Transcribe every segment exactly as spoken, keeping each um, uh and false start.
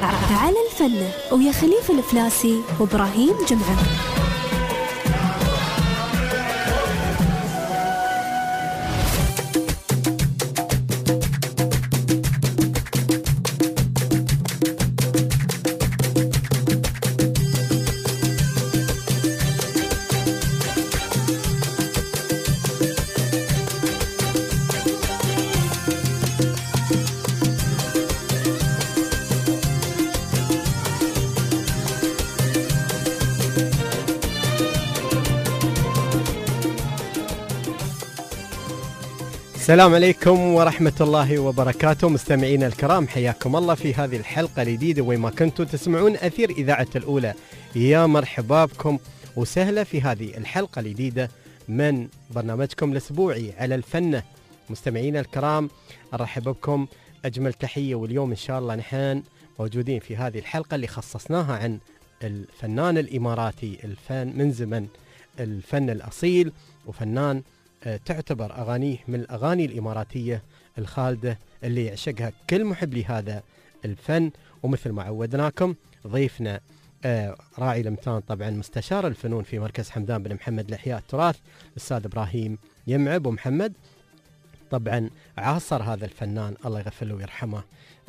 على الفن ويا خليفة الفلاسي وإبراهيم جمعة. السلام عليكم ورحمة الله وبركاته. مستمعينا الكرام، حياكم الله في هذه الحلقة الجديدة وين ما كنتوا تسمعون أثير إذاعة الأولى. يا مرحبا بكم وسهلا في هذه الحلقة الجديدة من برنامجكم الأسبوعي على الفن. مستمعينا الكرام، أرحب بكم أجمل تحية، واليوم إن شاء الله نحن موجودين في هذه الحلقة اللي خصصناها عن الفنان الإماراتي، الفن من زمن الفن الأصيل، وفنان تعتبر أغانيه من الأغاني الإماراتية الخالدة اللي يعشقها كل محب لهذا الفن. ومثل ما عودناكم ضيفنا آه راعي الامتان طبعا مستشار الفنون في مركز حمدان بن محمد لإحياء التراث، الأستاذ إبراهيم يمعة أبو محمد. طبعا عاصر هذا الفنان الله يغفر له ويرحمه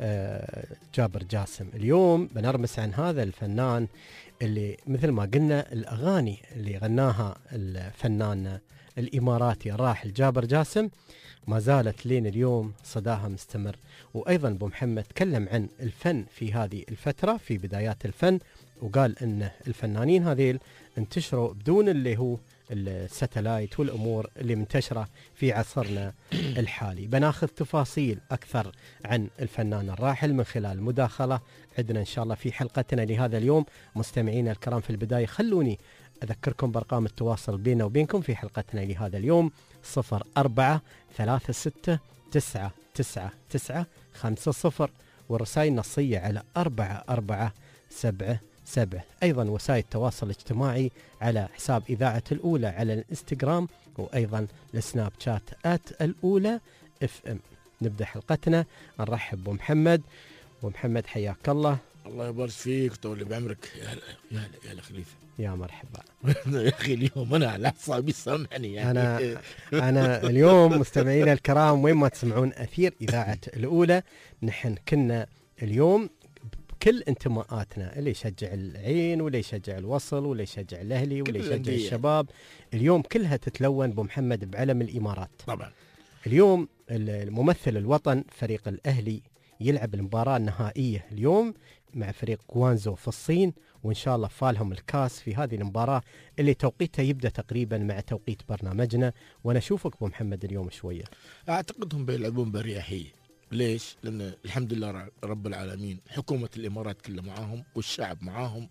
آه جابر جاسم. اليوم بنرمس عن هذا الفنان اللي مثل ما قلنا الأغاني اللي غناها الفنان الإماراتي الراحل جابر جاسم ما زالت لين اليوم صداها مستمر. وأيضا أبو محمد تكلم عن الفن في هذه الفترة في بدايات الفن، وقال أن الفنانين هذيل انتشروا بدون اللي هو الساتلايت والأمور اللي منتشرة في عصرنا الحالي. بناخذ تفاصيل أكثر عن الفنان الراحل من خلال مداخلة عندنا إن شاء الله في حلقتنا لهذا اليوم. مستمعينا الكرام، في البداية خلوني أذكركم بأرقام التواصل بيننا وبينكم في حلقتنا لهذا اليوم: صفر أربعة ثلاثة ستة تسعة تسعة تسعة خمسة صفر، والرسائل نصية على أربعة أربعة سبعة سبعة. أيضا وسائل التواصل الاجتماعي على حساب إذاعة الأولى على الانستغرام، وأيضا السناب شات آت الأولى اف ام. نبدأ حلقتنا، نرحب بمحمد. ومحمد حياك الله. الله يبارك فيك طول بعمرك. يا هلا يا هلا يا هلا خليفه. يا مرحبا. يا اخي اليوم انا على اعصابي، سامحني يعني. انا انا اليوم مستمعينا الكرام وين ما تسمعون اثير اذاعه الاولى، نحن كنا اليوم بكل انتماءاتنا، اللي يشجع العين واللي يشجع الوصل واللي يشجع الاهلي واللي يشجع الشباب، اليوم كلها تتلون بمحمد بعلم الامارات. طبعا اليوم الممثل الوطن فريق الاهلي يلعب المباراة النهائية اليوم مع فريق غوانزو في الصين، وإن شاء الله فالهم الكاس في هذه المباراة اللي توقيتها يبدأ تقريبا مع توقيت برنامجنا. وأنا أشوفك أبو محمد اليوم شوية. أعتقدهم بيلعبون بأريحية. ليش؟ لأن الحمد لله رب العالمين حكومة الإمارات كلها معاهم والشعب معاهم.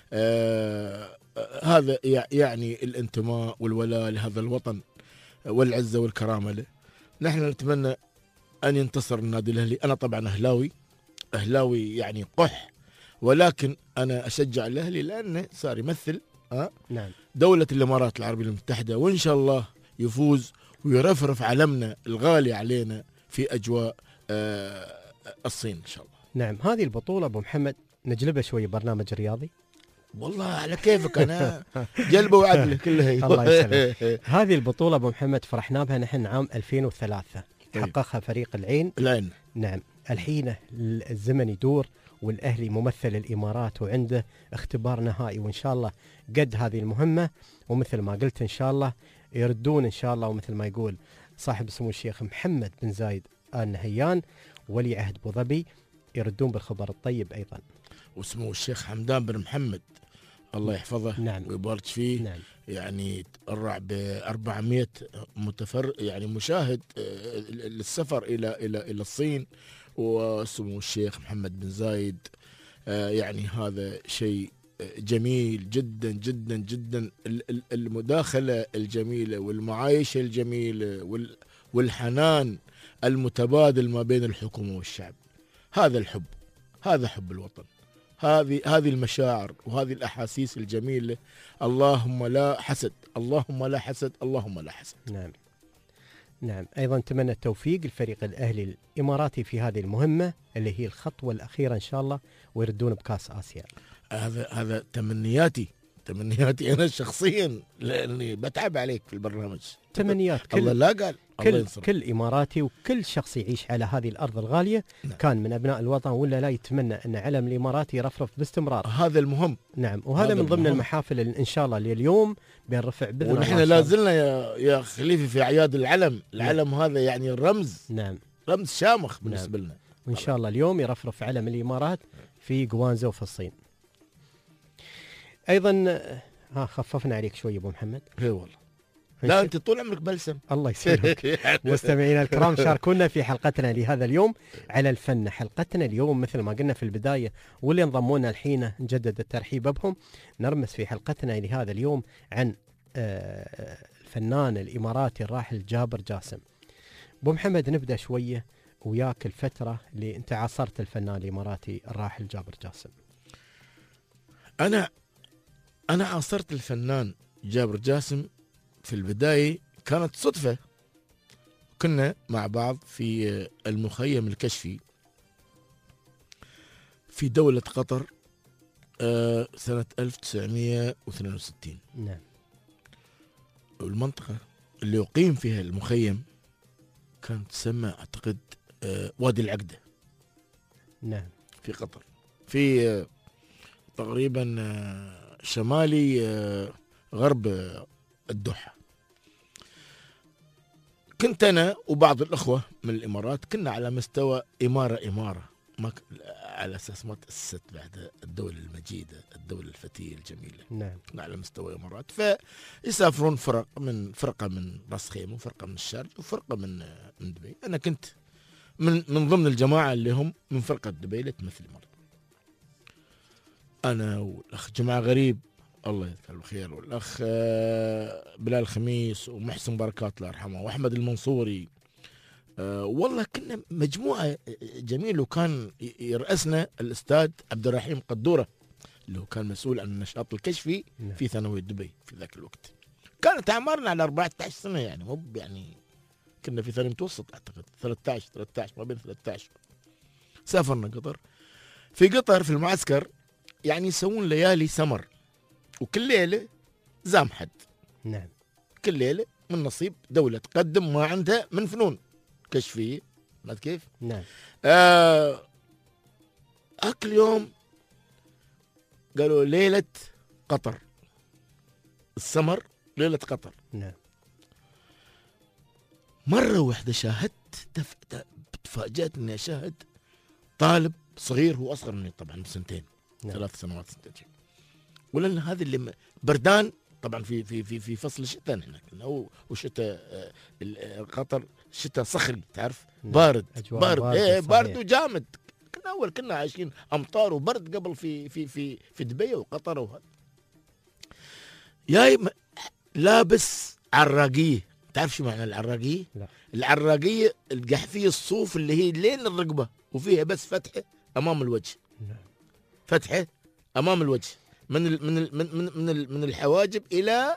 آه هذا يعني الانتماء والولاء لهذا الوطن والعزة والكرامة له. نحن نتمنى أن ينتصر النادي الأهلي. أنا طبعا أهلاوي أهلاوي يعني قح، ولكن أنا أشجع الأهلي لأنه صار يمثل أه؟ نعم. دولة الإمارات العربية المتحدة، وإن شاء الله يفوز ويرفرف علمنا الغالي علينا في أجواء أه الصين إن شاء الله. نعم، هذه البطولة أبو محمد نجلبها شوية برنامج رياضي. والله على كيفك، أنا جلبه وعدله كلها. الله يسلمك. هذه البطولة أبو محمد فرحنا بها نحن عام ألفين وثلاثة، حققها فريق العين. العين نعم. الحين الزمن يدور والأهلي ممثل الإمارات وعنده اختبار نهائي، وإن شاء الله قد هذه المهمة. ومثل ما قلت إن شاء الله يردون إن شاء الله، ومثل ما يقول صاحب سمو الشيخ محمد بن زايد آل نهيان ولي عهد أبو ظبي، يردون بالخبر الطيب أيضا. وسمو الشيخ حمدان بن محمد الله يحفظه. نعم. ويبارك فيه. نعم. يعني تقرع ب أربعمائة متفر يعني مشاهد للسفر الى الى الى الصين. وسمو الشيخ محمد بن زايد يعني هذا شيء جميل جدا جدا جدا. المداخله الجميله والمعايشه الجميله والحنان المتبادل ما بين الحكومه والشعب، هذا الحب، هذا حب الوطن، هذه هذه المشاعر وهذه الأحاسيس الجميلة. اللهم لا حسد، اللهم لا حسد، اللهم لا حسد. نعم. نعم. أيضا نتمنى التوفيق الفريق الأهلي الإماراتي في هذه المهمة اللي هي الخطوة الأخيرة إن شاء الله، ويردون بكأس آسيا. هذا هذا تمنياتي تمنياتي أنا شخصيا، لأني بتعب عليك في البرنامج. تمنيات كل الله لا قال كل, كل إماراتي وكل شخص يعيش على هذه الأرض الغالية. نعم. كان من أبناء الوطن ولا لا يتمنى أن علم الإماراتي يرفرف باستمرار. هذا المهم. نعم. وهذا من ضمن المهم. المحافل اللي إن شاء الله اللي اليوم بنرفع بإذن الله. ونحن لا زلنا يا يا خليفي في أعياد العلم. العلم نعم. هذا يعني رمز. نعم. رمز شامخ بالنسبة نعم. لنا. وإن شاء الله اليوم يرفرف علم الإمارات في جوانزو في الصين. أيضا ها خففنا عليك شوي أبو محمد. اي والله. لا أنت طول عمرك بلسم. الله يسلمك. مستمعينا الكرام، شاركونا في حلقتنا لهذا اليوم على الفن. حلقتنا اليوم مثل ما قلنا في البداية، واللي انضمونا الحين نجدد الترحيب بهم. نرمس في حلقتنا لهذا اليوم عن الفنان الإماراتي الراحل جابر جاسم. أبو محمد، نبدأ شوية وياك الفترة اللي أنت عاصرت الفنان الإماراتي الراحل جابر جاسم. أنا أنا عاصرت الفنان جابر جاسم في البداية، كانت صدفة. كنا مع بعض في المخيم الكشفي في دولة قطر سنة ألف وتسعمائة واثنين وستين. نعم. والمنطقة اللي يقيم فيها المخيم كانت تسمى أعتقد وادي العقدة. نعم. في قطر، في تقريبا شمالي غرب الدوحة. كنت أنا وبعض الأخوة من الإمارات كنا على مستوى إمارة إمارة، ما ك... على أساس ما تأسست بعد الدولة المجيدة، الدولة الفتية الجميلة. نعم. كنا على مستوى إمارات، فيسافرون فرق من فرقة من راس خيمة وفرقة من الشارجة وفرقة من من دبي. أنا كنت من من ضمن الجماعة اللي هم من فرقة دبي اللي تمثل الإمارات. أنا والأخ جماعة غريب الله يذكره بالخير، والأخ بلال خميس ومحسن بركات الله يرحمه وأحمد المنصوري. أه والله كنا مجموعة جميلة. وكان يرأسنا الأستاذ عبد الرحيم قدورة اللي هو كان مسؤول عن النشاط الكشفي في ثانوية دبي في ذاك الوقت. كانت أعمارنا على أربعة عشر سنة، يعني مو يعني كنا في ثانوي متوسط أعتقد ثلاثة عشر ثلاثة عشر ما بين ثلاثة عشر. سافرنا قطر. في قطر في المعسكر يعني يسوون ليالي سمر، وكل ليلة زام حد. نعم. كل ليلة من نصيب دولة تقدم ما عندها من فنون كشفية. ما كيف؟ نعم. آه أكل يوم قالوا ليلة قطر، السمر ليلة قطر. نعم. مرة واحدة شاهدت تف... تفاجأت إني أشاهد طالب صغير، هو أصغر مني طبعا بسنتين. نعم. ثلاث سنوات سنتين. ولأن هذا اللي بردان طبعا في في في في فصل الشتاء هنا كنا، وشتاء قطر شتاء صخري تعرف. نعم. بارد بارد ايه بارد وجامد. كنا اول كنا عايشين امطار وبرد قبل في في في في دبي وقطر وهذا. جاي لابس عراقيه. تعرف شو معنى العراقيه؟ لا. العراقيه القحفيه الصوف اللي هي لين الرقبه وفيها بس فتحه امام الوجه. نعم. فتحه امام الوجه من ال من ال من من من, من الحواجب الى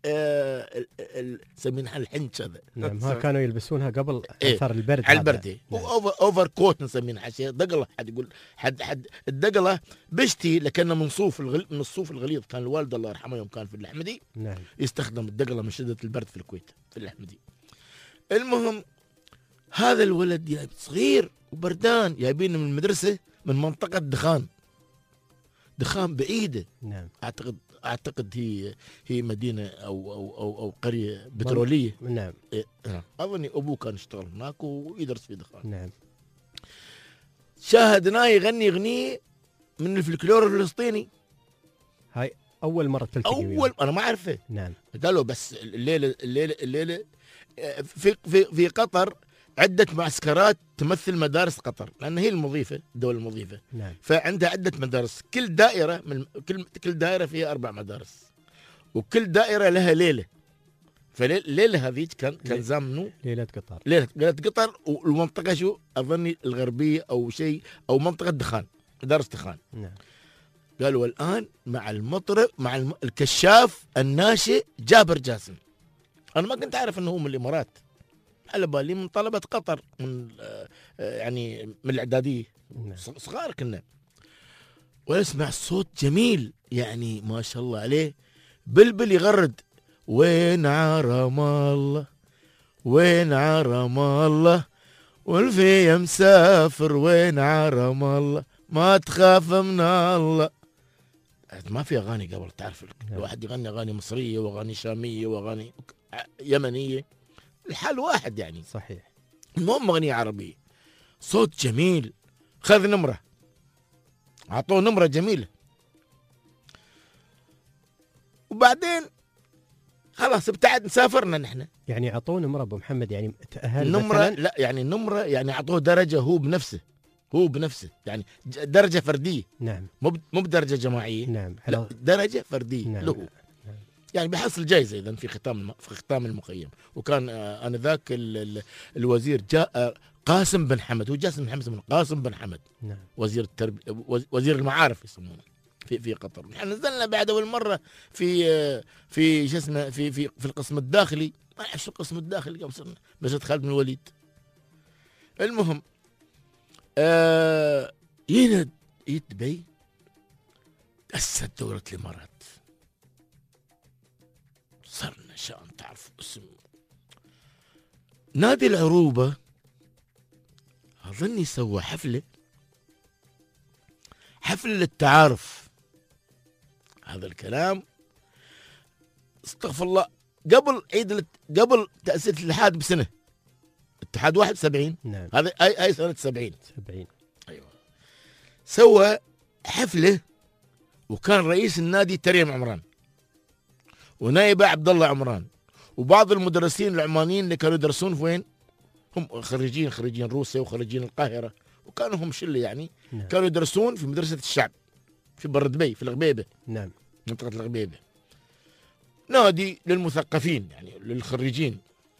نسمينها الحنش هذا. نعم. ها كانوا يلبسونها قبل اثر إيه؟ البرد. على البرد. اوفر اوفر كوت نسمينها حشيه دقله. حد يقول حد حد الدقله بشتي لكنه من صوف الغل من الصوف الغليظ. كان الوالد الله يرحمه يوم كان في الأحمدي. نعم. يستخدم الدقله من شده البرد في الكويت في الأحمدي. المهم هذا الولد جايب صغير وبردان، جايبينه من المدرسه من منطقه دخان. دخان بعيده. نعم. اعتقد اعتقد هي هي مدينه او او او, أو قريه بتروليه. نعم. إيه. اظني ابوه كان يشتغل هناك ويدرس في دخان. نعم. شاهدناه يغني اغنيه من الفلكلور الفلسطيني. هاي اول مره تلتقي اول وياه. انا ما اعرفه. نعم. قالوا بس الليله الليله الليله في في في قطر عدة معسكرات تمثل مدارس قطر، لأن هي المضيفة الدولة المضيفة. نعم. فعندها عدة مدارس، كل دائرة من كل كل دائرة فيها أربع مدارس، وكل دائرة لها ليلة. فالليلة هذيك كان كان زامنو ليلة قطر. ليلة ليلة قطر. والمنطقة شو أظني الغربية أو شيء أو منطقة دخان، مدارس دخان. نعم. قالوا الآن مع المطرب مع الكشاف الناشئ جابر جاسم. أنا ما كنت أعرف أنه هو من الإمارات. على بالي من طلبة قطر، من يعني من الإعدادية، نعم. صغار كنا. واسمع صوت جميل يعني ما شاء الله عليه، بلبل يغرد وين عرم الله وين عرم الله والفي مسافر وين عرم الله ما تخاف من الله. ما في اغاني قبل، تعرف الواحد يغني اغاني مصريه واغاني شاميه واغاني يمنيه، الحال واحد يعني. صحيح. المهم اغنيه عربيه، صوت جميل. خذ نمره، اعطوه نمره جميله، وبعدين خلاص ابتعد، سافرنا نحن. يعني اعطوه نمره ابو محمد، يعني تاهل نمره مثلا؟ لا يعني نمره يعني اعطوه درجه هو بنفسه، هو بنفسه يعني درجه فرديه. نعم. مو مو بدرجه جماعيه. نعم. لا درجه فرديه. نعم. له. نعم. يعني بحصل جائزه اذا في ختام في ختام المخيم. وكان آه انذاك الوزير جاء آه قاسم بن حمد، هو جاسم بن حمد من قاسم بن حمد. نعم. وزير التربيه، وزير المعارف يسمونه في في قطر. نحن نزلنا بعد اول مره في آه في شو اسمه في في في القسم الداخلي، ما اعرف شو القسم الداخلي، قبل صرنا مسجد خالد بن الوليد. المهم آه هنا يتبي تأسست دولة الإمارات. صرنا شان تعرف اسم نادي العروبة، أظني سوى حفلة حفلة للتعارف. هذا الكلام استغفر الله قبل عيد الات... قبل تأسيس الاتحاد بسنة، اتحاد واحد وسبعين. نعم. هذا أي أي سنة سبعين. سبعين. أيوة. سوى حفلة وكان رئيس النادي تريم عمران ونائبه عبد الله عمران وبعض المدرسين العمانيين اللي كانوا يدرسون في وين؟ هم خريجين خريجين روسيا وخريجين القاهرة، وكانوا هم شلة يعني. نعم. كانوا يدرسون في مدرسة الشعب في بر دبي في الغبيبة. نعم. منطقة الغبيبة. نادي للمثقفين يعني للخريجين.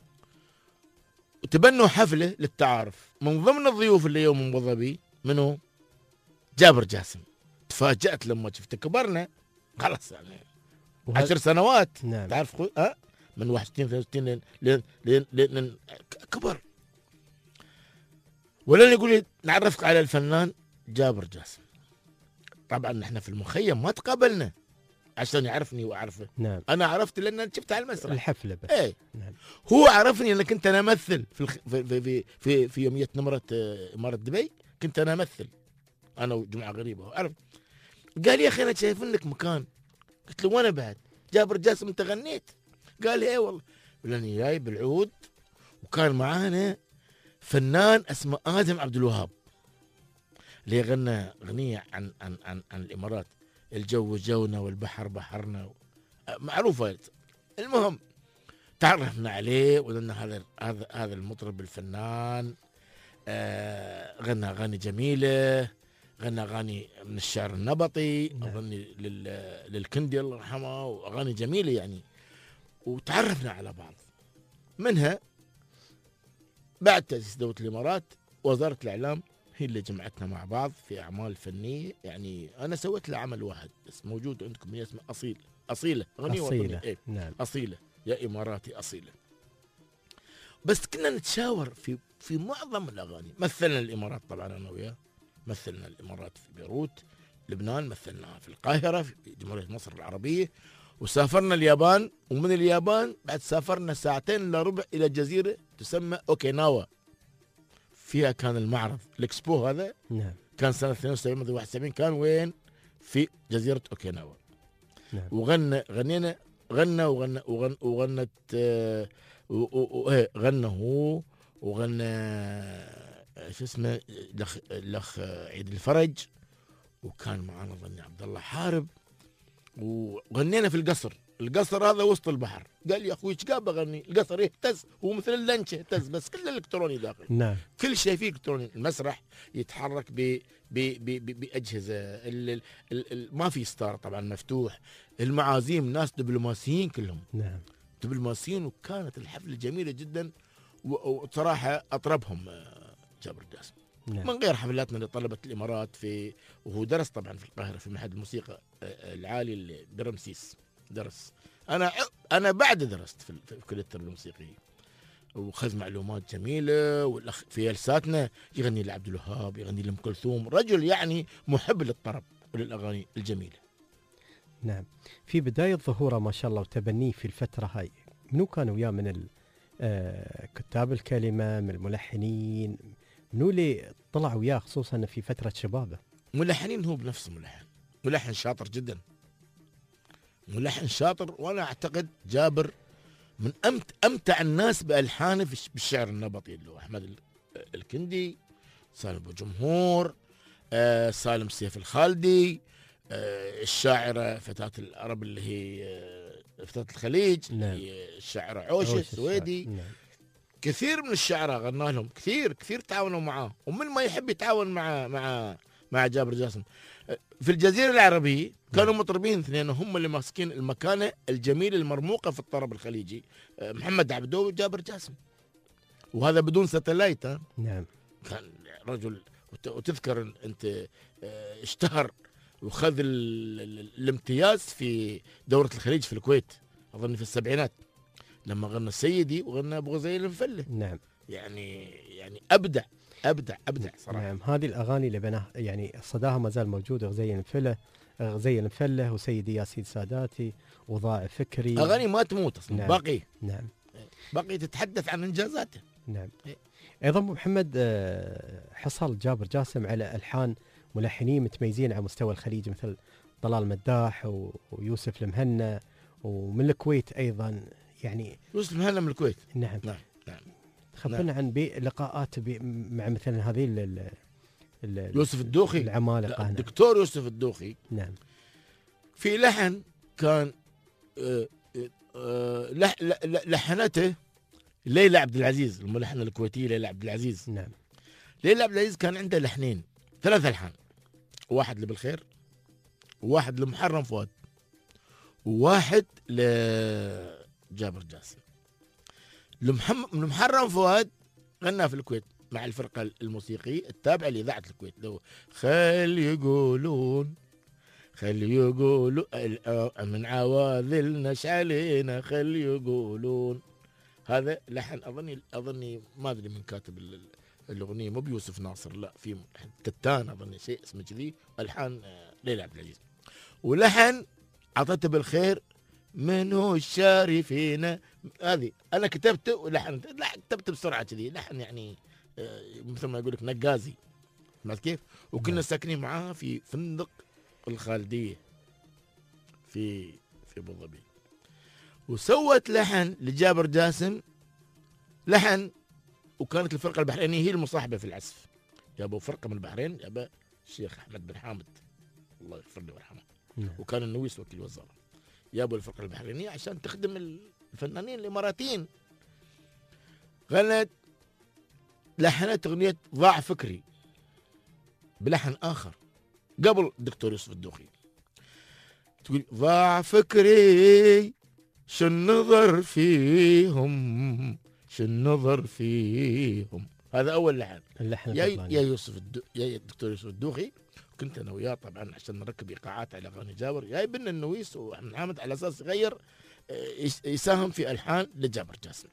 وتبنوا حفلة للتعارف. من ضمن الضيوف اللي يوم من ابو ظبي منو؟ جابر جاسم. تفاجأت لما شفت، كبرنا خلاص يعني وهذا... عشر سنوات. نعم. تعرف خو... أه؟ من واحد وستين اثنين وستين لين لين لين كبر. ولن يقول لي نعرفك على الفنان جابر جاسم. طبعا نحن في المخيم ما تقابلنا عشان يعرفني واعرفه. نعم. انا عرفت لان شفته على المسرح الحفله بس. ايه. نعم. هو عرفني ان كنت انا امثل في الخ... في في في في, في يوميه نمره اماره دبي. كنت انا امثل انا وجماعه غريبه. عرف قال يا اخي انا شايف لك مكان. قلت له وانا بعد جابر جاسم انت غنيت؟ قال لي ايه والله. لاني جاي بالعود وكان معانا فنان اسمه ادم عبد الوهاب اللي غنى اغنيه عن عن عن, عن الامارات، الجو جونا والبحر بحرنا، معروفه. المهم تعرفنا عليه وقلنا هذا هذا هذا المطرب الفنان. آه غنى اغاني جميله، غنى اغاني من الشعر النبطي، اغاني للكندي الله يرحمه، واغاني جميله يعني. وتعرفنا على بعض. منها بعد تأسيس دولة الإمارات وزارة الإعلام هي اللي جمعتنا مع بعض في أعمال فنية. يعني أنا سويت له عمل واحد بس موجود عندكم، هي اسمه أصيل أصيلة أغنية أصيلة. وطنية. إيه؟ نعم. أصيلة يا إماراتي أصيلة. بس كنا نتشاور في في معظم الأغاني. مثلنا الإمارات طبعا أنا وياه، مثلنا الإمارات في بيروت لبنان، مثلناها في القاهرة في جمهورية مصر العربية، وسافرنا اليابان. ومن اليابان بعد سافرنا ساعتين الا ربع الى جزيره تسمى اوكيناوا، فيها كان المعرض الاكسبو هذا. نعم. كان سنه اثنين وسبعين واحد وسبعين كان وين؟ في جزيره اوكيناوا. نعم. وغنى غنينا غنى وغنى وغن وغنت آه ايه غنى هو وغنى آه شو اسمه الاخ الاخ عيد الفرج، وكان معنا ظني عبد الله حارب. وغنينا في القصر. القصر هذا وسط البحر. قال لي يا اخوي ايش قاب اغني؟ القصر يهتز، هو مثل اللنش يهتز بس كله الكتروني داخل. نعم. كل شيء فيه الكتروني. المسرح يتحرك ب ب ب ب باجهزه ال ال ال ال ما في ستار طبعا مفتوح. المعازيم ناس دبلوماسيين كلهم. نعم. دبلوماسيين. وكانت الحفله جميله جدا. وصراحه اطربهم جابر جاسم. نعم. من غير حفلاتنا لطلبة الإمارات في. وهو درس طبعا في القاهرة في معهد الموسيقى العالي اللي برمسيس درس. أنا أنا بعد درست في كلية التربية الموسيقية. وخذ معلومات جميله، والاخ في جلساتنا يغني لعبد الوهاب، يغني لام كلثوم، رجل يعني محب للطرب وللاغاني الجميله. نعم. في بداية ظهوره ما شاء الله وتبنيه في الفترة هاي، منو كان وياه من ال- آه، كتاب الكلمة، من الملحنين، منو اللي طلع وياه خصوصا في فترة شبابه؟ ملحنين هو بنفسه ملحن، ملحن شاطر جدا، ملحن شاطر. وانا اعتقد جابر من أمت امتع الناس بالحانه في بالشعر النبطي، اللي هو احمد ال- الكندي، سالم ابو جمهور، آه سالم سيف الخالدي، آه الشاعره فتاه العرب اللي هي آه فتاه الخليج، نعم. اللي هي الشاعره عوشه عوش السويدي. الشعر. نعم. كثير من الشعراء غنى لهم، كثير كثير تعاونوا معاه، ومن ما يحب يتعاون مع مع مع جابر جاسم. في الجزيره العربيه كانوا مطربين اثنين هم اللي ماسكين المكانه الجميله المرموقه في الطرب الخليجي، محمد عبدو وجابر جاسم، وهذا بدون ستلايت. ها؟ نعم. كان رجل، وت- وتذكر انت اه، اشتهر وخذ ال- ال- الامتياز في دوره الخليج في الكويت، اظن في السبعينات، لما غنى السيدي وغنى ابو غزيل المفله. نعم. يعني يعني ابدع ابدع ابدع صراحه. نعم. هذه الأغاني اللي بناه يعني صداها ما زال موجود، غزي المفلة، غزي المفلة وسيدي ياسين ساداتي وضاع فكري. اغاني ما تموت اصلا. نعم. باقي نعم. باقي تتحدث عن انجازاته. نعم. إيه. ايضا ابو محمد، آه، حصل جابر جاسم على الحان ملحنين متميزين على مستوى الخليج مثل طلال مداح و- ويوسف المهنا، ومن الكويت ايضا يعني. يوسف مهنا من الكويت. نعم. نعم نعم. خبرنا عن بي لقاءات بي مع مثلا هذه ال- ال- ال- يوسف الدوخي. العمالقه. لا، نعم. الدكتور يوسف الدوخي نعم. في لحن كان آه، آه، لح- لح- لحنته ليلى عبد العزيز، الملحنه الكويتيه ليلى عبد العزيز. نعم. ليلى عبد العزيز كان عنده لحنين، ثلاث الحان، واحد لبالخير، وواحد لمحرم فؤاد، وواحد لجابر جاسم. لمحم- لمحرم فؤاد غنى في الكويت مع الفرقه الموسيقيه التابعه لاذاعه الكويت، لو خل يقولون خل يقولوا ال- من عواذل نش علينا خل يقولون. هذا لحن اظني اظني ما ادري من كاتب ال- الاغنيه، مو بيوسف ناصر، لا، في تتان اظني شيء اسمه كذي، الحان آه، ليلى عبد العزيز. ولحن عطته بالخير من هو الشاري فينا، هذه انا كتبته ولحنت، لا كتبته بسرعه كذي، لحن يعني آه، مثل ما يقول لك نقازي، سمعت كيف؟ وكنا نعم. ساكنين معاه في فندق الخالديه في في ابو ظبي. وسوت لحن لجابر جاسم، لحن، وكانت الفرقه البحرينيه هي المصاحبه في العزف، جابوا فرقه من البحرين، جابوا الشيخ احمد بن حامد الله يغفر له ويرحمه، نعم. وكان النويس وكيل وزاره، جابوا الفرقه البحرينيه عشان تخدم الفنانين الاماراتيين. غنت لحنت اغنيه ضاع فكري بلحن اخر قبل الدكتور يوسف الدوخي، تقول ضاع فكري شو النظر فيهم شو النظر فيهم. هذا اول لحن. اللحن يا الفضلاني. يا يوسف الدو... يا الدكتور يوسف الدوخي، كنت انا وياه طبعا عشان نركب ايقاعات على اغاني جابر، جايبنا النويس واحمد حامد على اساس يغير آه، يس- يساهم في الحان لجابر جاسم.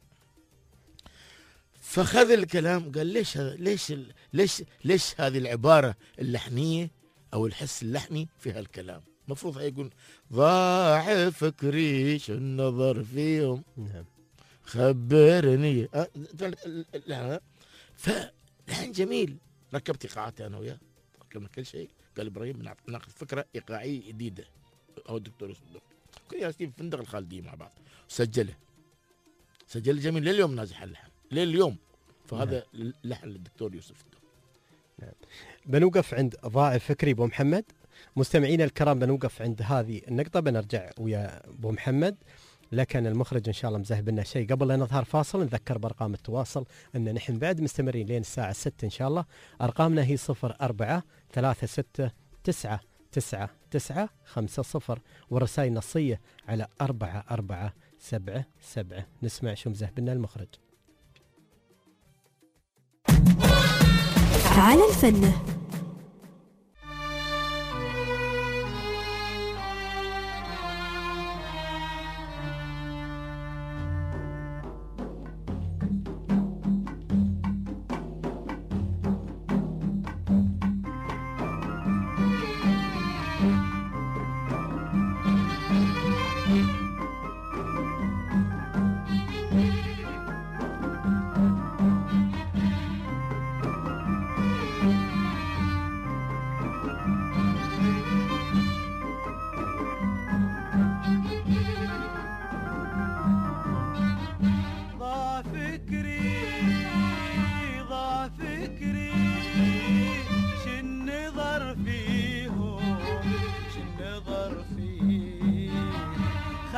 فخذ الكلام قال ليش هذا، ليش ال... ليش ليش هذه العباره اللحنيه او الحس اللحني في هالكلام؟ المفروض يقول ضاع فكري شو النظر فيهم نعم. خبرني أه، لا، فلحن جميل. ركبت ايقاعاتي انا وياه، ركبنا كل شيء، قال ابراهيم بنعط- ناخذ فكره ايقاعيه جديده، او الدكتور يوسف الدوخي، كنا جالسين في فندق الخالديه مع بعض، وسجله سجل جميل، لليوم ناجح اللحن لليوم. فهذا لحن للدكتور يوسف الدوخي. بنوقف عند ضاع فكري ابو محمد. مستمعينا الكرام بنوقف عند هذه النقطة، بنرجع ويا ابو محمد، لكن المخرج ان شاء الله مزهب لنا شيء قبل لا نظهر فاصل. نذكر بارقام التواصل ان نحن بعد مستمرين لين الساعة ستة ان شاء الله. ارقامنا هي صفر أربعة ثلاثة ستة تسعة تسعة تسعة خمسة صفر، والرسائل نصية على أربعة أربعة سبعة سبعة. نسمع شو مزهب لنا المخرج. على الفن.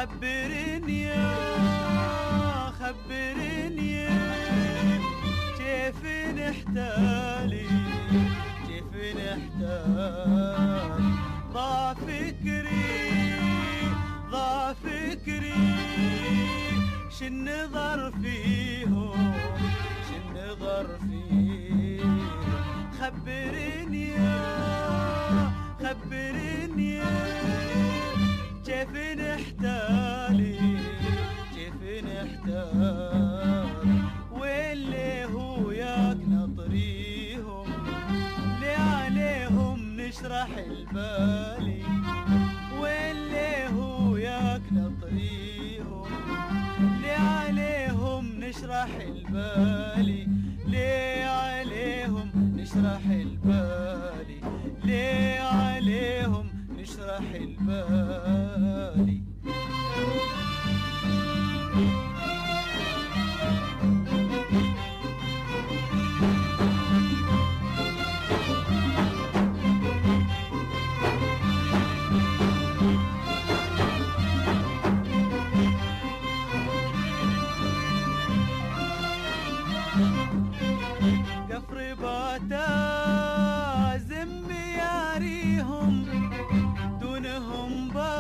خبرني يا خبرني كيف نحتالي كيف نحتال ضاع فكري ضاع فكري شنظر فيهم شنظر فيهم خبرني يا خبرني كيف نحتالي كيف نحتال واللي هو ياك نطريهم لي عليهم نشرح البالي واللي هو ياك نطريهم لي عليهم نشرح البالي لي عليهم نشرح البالي لي عليهم نشرح البالي كفر باتا زمي ياريهم دونهم با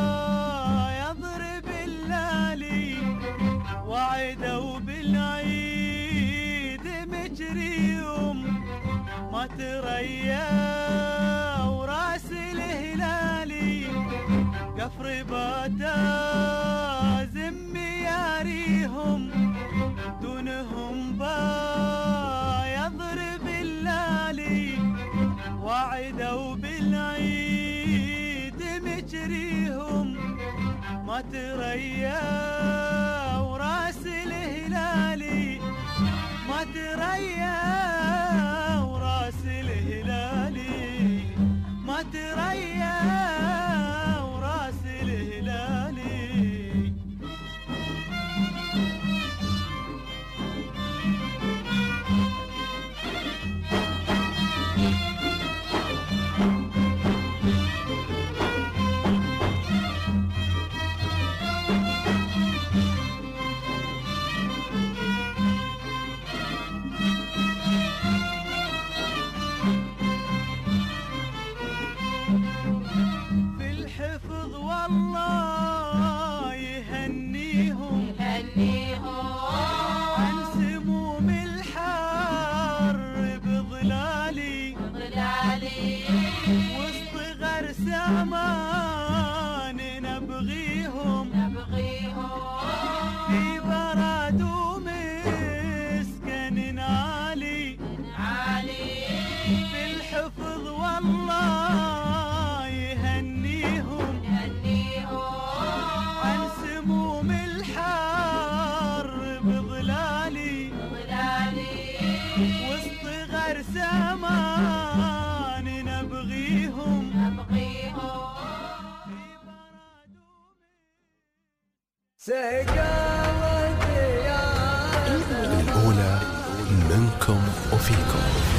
يضرب اللالي وعدوا بالعيد مجريهم ما تريا وراس الهلالي كفر باتا زمي ياريهم دونهم با يضرب اللالي وعدوا بالعيد مجريهم ما تريا وراس الهلالي ما تريا وراس الهلالي ما تريا وراس الهلالي زمان نبغيهم نبغيهم في براد ومسكن عالي عالي في الحفظ والله يهنيهم يهنيهم عن سموم الحار بظلالي بظلالي وسط غر زمان نبغيهم الأولى منكم وفيكم.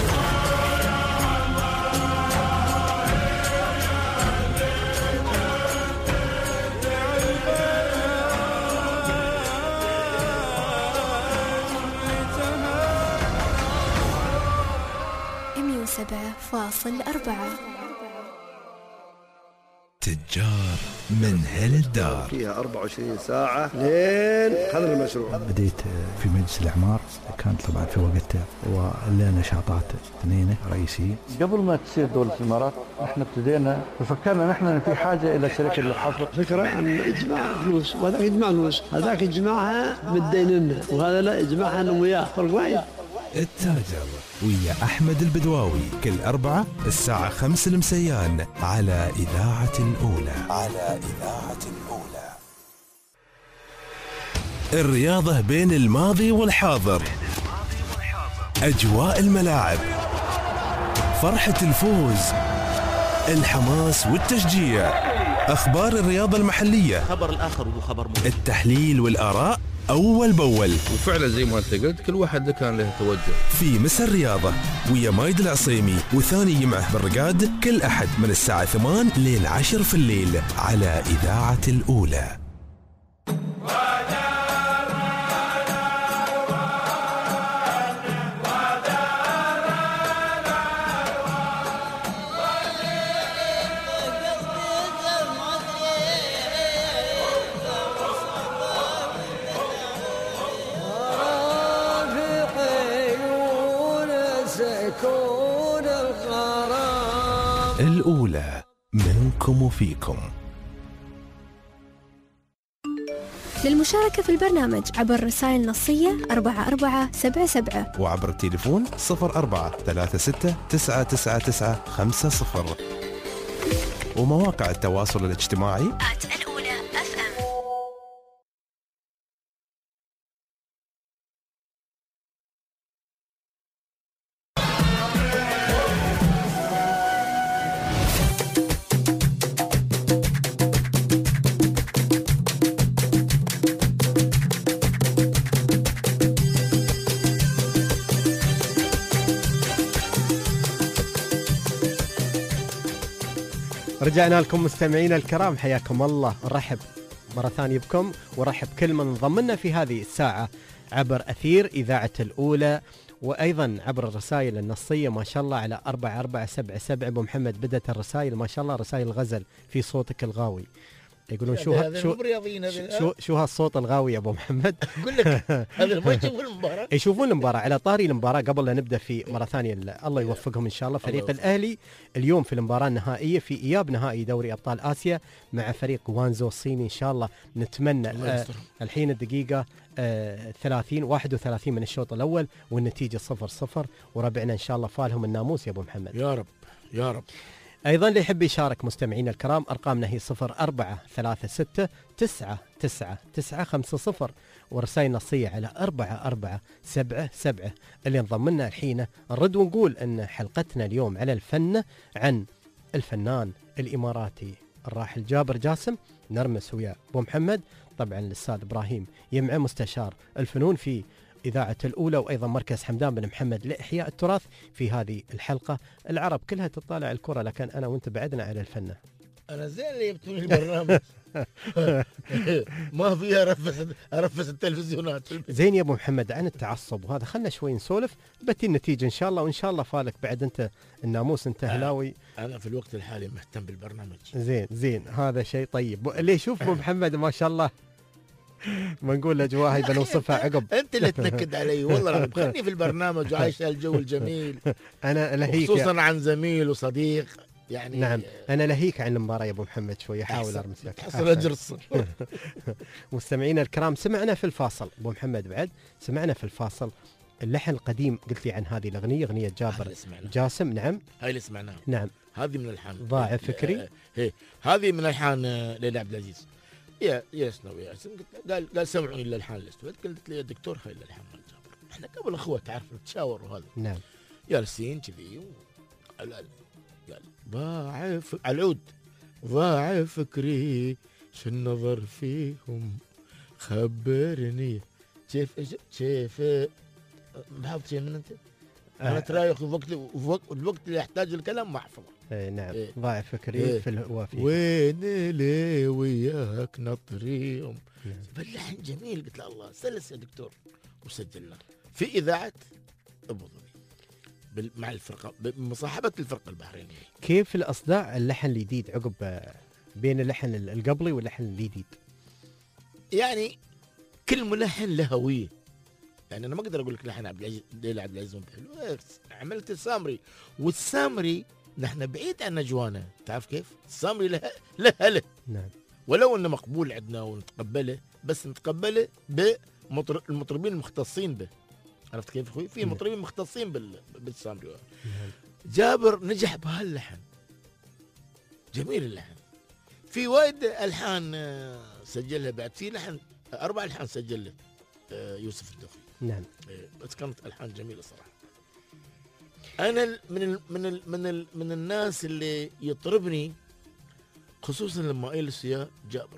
مية وسبعة فاصل أربعة تجار من هالدار فيها أربعة وعشرين ساعة لين قدر المشروع. بديت في مجلس الإعمار، كانت طبعا في وقتها ولنا نشاطات اثنين رئيسية. قبل ما تصير دولة الإمارات احنا ابتدينا ففكرنا نحن في حاجة إلى شركة للحفر. فكرة أن إجماع فلوس وهذاك يجمع فلوس، هذاك يجمعها مديننا وهذا لا يجمعها أنا وياه، فرق وايد. التاجر ويا أحمد البدواوي كل أربعة الساعة خمس المسيان على إذاعة الأولى. على إذاعة الأولى. الرياضة بين الماضي والحاضر، أجواء الملاعب، فرحة الفوز، الحماس والتشجيع، أخبار الرياضة المحلية، خبر الآخر وهو خبر مهم، التحليل والآراء أول بأول. وفعلا زي ما أنت قلت كل واحد كان له توجه. في مس الرياضة ويا مايد العصيمي وثاني يمعه بالرقاد كل أحد من الساعة ثمان لين عشر في الليل على إذاعة الأولى. الأولى منكم وفيكم. للمشاركة في البرنامج عبر رسائل نصية أربعة أربعة سبعة سبعة وعبر التليفون صفر أربعة ثلاثة ستة تسعة تسعة تسعة خمسة صفر ومواقع التواصل الاجتماعي آت الأولى أف أم. رجعنا لكم مستمعينا الكرام، حياكم الله. نرحب مرة ثانية بكم ورحب كل من انضم لنا في هذه الساعة عبر أثير إذاعة الأولى، وأيضا عبر الرسائل النصية ما شاء الله على أربعة أربعة سبعة سبعة. أبو محمد بدأت الرسائل ما شاء الله رسائل غزل في صوتك الغاوي. يقولون شو ها شو شو, شو هالصوت الغاوي يا ابو محمد؟ اقول لك هذا ما يشوفون المباراه، يشوفون المباراه. على طاري المباراه قبل لا نبدا في مره ثانيه، الله يوفقهم ان شاء الله. فريق الاهلي اليوم في المباراه النهائيه في اياب نهائي دوري ابطال اسيا مع فريق غوانزو الصيني ان شاء الله. نتمنى آه الحين الدقيقه آه ثلاثين واحد وثلاثين من الشوط الاول والنتيجه صفر صفر، وربعنا ان شاء الله فالهم الناموس يا ابو محمد. يا رب يا رب. أيضا اللي يحب يشارك مستمعينا الكرام أرقامنا هي صفر أربعة ثلاثة ستة تسعة تسعة تسعة خمسة صفر، ورسائل نصية على أربعة أربعة سبعة سبعة. اللي انضم لنا الحين نرد ونقول أن حلقتنا اليوم على الفن عن الفنان الإماراتي الراحل جابر جاسم. نرمس ويا أبو محمد طبعا الأستاذ إبراهيم يمعة مستشار الفنون في إذاعة الأولى، وأيضا مركز حمدان بن محمد لإحياء التراث في هذه الحلقة. العرب كلها تطالع الكرة، لكن أنا وأنت بعدنا على الفن. أنا زين اللي جبتوني البرنامج ما فيها رفس رفس التلفزيونات. زين يا أبو محمد عن التعصب وهذا، خلنا شوي نسولف بتي النتيجة إن شاء الله، وإن شاء الله فالك بعد أنت الناموس، أنت هلاوي. أنا في الوقت الحالي مهتم بالبرنامج. زين زين هذا شيء طيب. اللي يشوف أبو محمد ما شاء الله ما نقول الاجواء هاي بنوصفها عقب. انت اللي تنكد علي والله، خلني في البرنامج وعايش الجو الجميل. انا لهيك خصوصا عن زميل وصديق يعني. نعم انا لهيك عن المباراه يا ابو محمد شوي، احاول ارمس لك حصل اجر الصفر. مستمعينا الكرام سمعنا في الفاصل ابو محمد، بعد سمعنا في الفاصل اللحن القديم قلت لي عن هذه الاغنيه، اغنيه جابر جاسم. نعم هاي اللي سمعناها. نعم هذه من الحان ضاع فكري. هي هذه من الحان ليلى عبد العزيز. يا يا سنو يا قال قال سمعوني الالحان الاسود. قلت له يا دكتور هاي الالحان مال جابر، احنا قبل اخوه تعرف نتشاور وهذا. نعم جالسين كذي قال ضاع على العود ضاع فكري شو النظر فيهم خبرني كيف كيف بحفظ شيء من انت. انا ترايخ في وقت الوقت اللي يحتاج الكلام ما احفظه. اي نعم إيه. ضاع فكري إيه. في الوافي وين لي وياك نطريهم. نعم. فاللحن جميل. قلت له الله سلس يا دكتور، وسجلنا في اذاعه ابو ظبي مع الفرقه بمصاحبه الفرقه البحرينيه. كيف الاصداء اللحن الجديد عقب بين اللحن القبلي واللحن الجديد؟ يعني كل ملحن له هويه. يعني انا ما اقدر اقول لك لحن عبد العزيز ليلى عبد العزيز مو حلو. عملت السامري، والسامري نحن بعيد عن نجوانا، تعرف كيف؟ السامري له له له نعم. ولو انه مقبول عندنا ونتقبله، بس نتقبله بالمطربين المختصين به. عرفت كيف اخوي؟ في مطربين مختصين بال بالسامري. نعم. جابر نجح بهاللحن، جميل اللحن. في وايد الحان سجلها بعد، في لحن اربع الحان سجل له يوسف الدخي. نعم. بس كانت الحان جميله صراحه. انا من ال من ال من ال من الناس اللي يطربني خصوصا لما اجلس يا جابر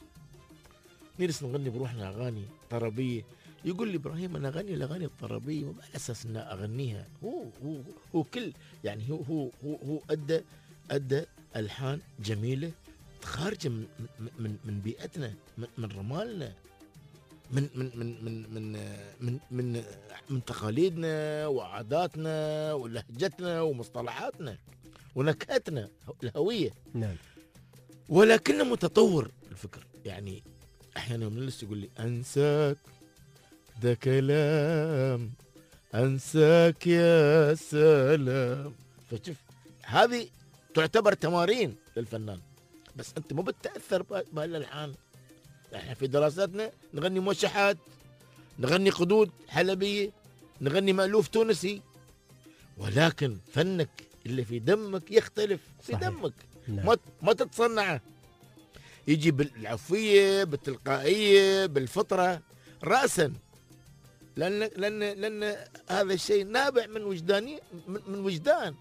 نجلس نغني بروحنا اغاني طربيه. يقول لي ابراهيم انا اغني الاغاني الطربيه مو على اساس ان اغنيها. هو هو هو كل يعني هو هو هو, هو ادى ادى الحان جميله خارجه من من من بيئتنا، من, من رمالنا، من من من من من من من, من تقاليدنا وعاداتنا ولهجتنا ومصطلحاتنا ونكهتنا الهويه. نعم. ولكنه متطور الفكر. يعني احيانا من الناس يقول لي انساك ده كلام، انساك يا سلام. فشوف هذه تعتبر تمارين للفنان، بس انت مو بتتاثر بهالالحان. احنا في دراساتنا نغني موشحات، نغني قدود حلبيه، نغني مألوف تونسي، ولكن فنك اللي في دمك يختلف. في صحيح. دمك نعم. ما ما تتصنعه، يجي بالعفويه بالتلقائيه بالفطره راسا، لان لان لان هذا الشيء نابع من وجداني، من, من وجدان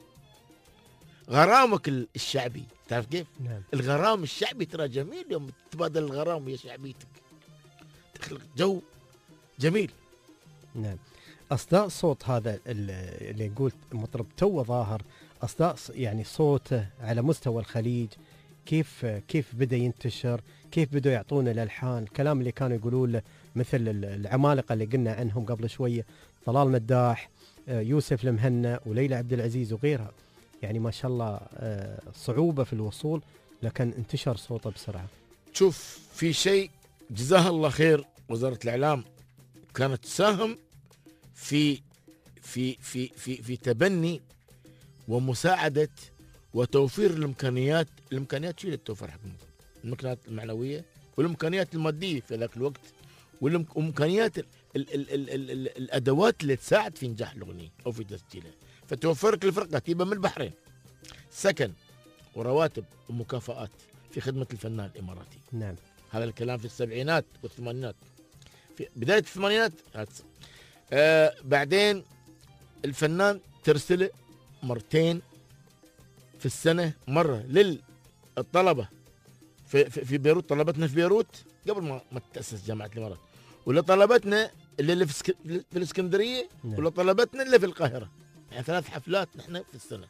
غرامك الشعبي. تعرف كيف؟ نعم. الغرام الشعبي ترى جميل، يوم تتبادل الغرام ويا شعبيتك تخلق جو جميل. نعم. أصداء صوت هذا اللي قلت مطرب تو ظاهر، أصداء يعني صوته على مستوى الخليج، كيف كيف بدأ ينتشر، كيف بدأوا يعطونا الألحان، الكلام اللي كانوا يقولوا له مثل العمالقة اللي قلنا عنهم قبل شوية، طلال مداح، يوسف المهنا وليلى عبد العزيز وغيرها. يعني ما شاء الله صعوبة في الوصول، لكن انتشر صوته بسرعة. شوف، في شيء جزاها الله خير وزارة الإعلام كانت تساهم في في في في في تبني ومساعدة وتوفير الإمكانيات. الإمكانيات شو اللي توفر حق المطرب؟ الإمكانيات المعنوية والإمكانيات المادية في ذاك الوقت، والإمكانيات ال ال ال ال ال ال الأدوات اللي تساعد في نجاح الأغنية أو في تسجيلها. فتوفرك الفرقة تجيبها من البحرين، سكن ورواتب ومكافآت في خدمة الفنان الإماراتي. نعم. هذا الكلام في السبعينات والثمانينات، في بداية الثمانينات. آه بعدين الفنان ترسله مرتين في السنة، مرة للطلبة في, في, في بيروت، طلبتنا في بيروت قبل ما, ما تتأسس جامعة الإمارات، ولا طلبتنا اللي, اللي في, سك... في الإسكندرية، نعم. ولا طلبتنا اللي في القاهرة. يعني ثلاث حفلات نحن في السنة،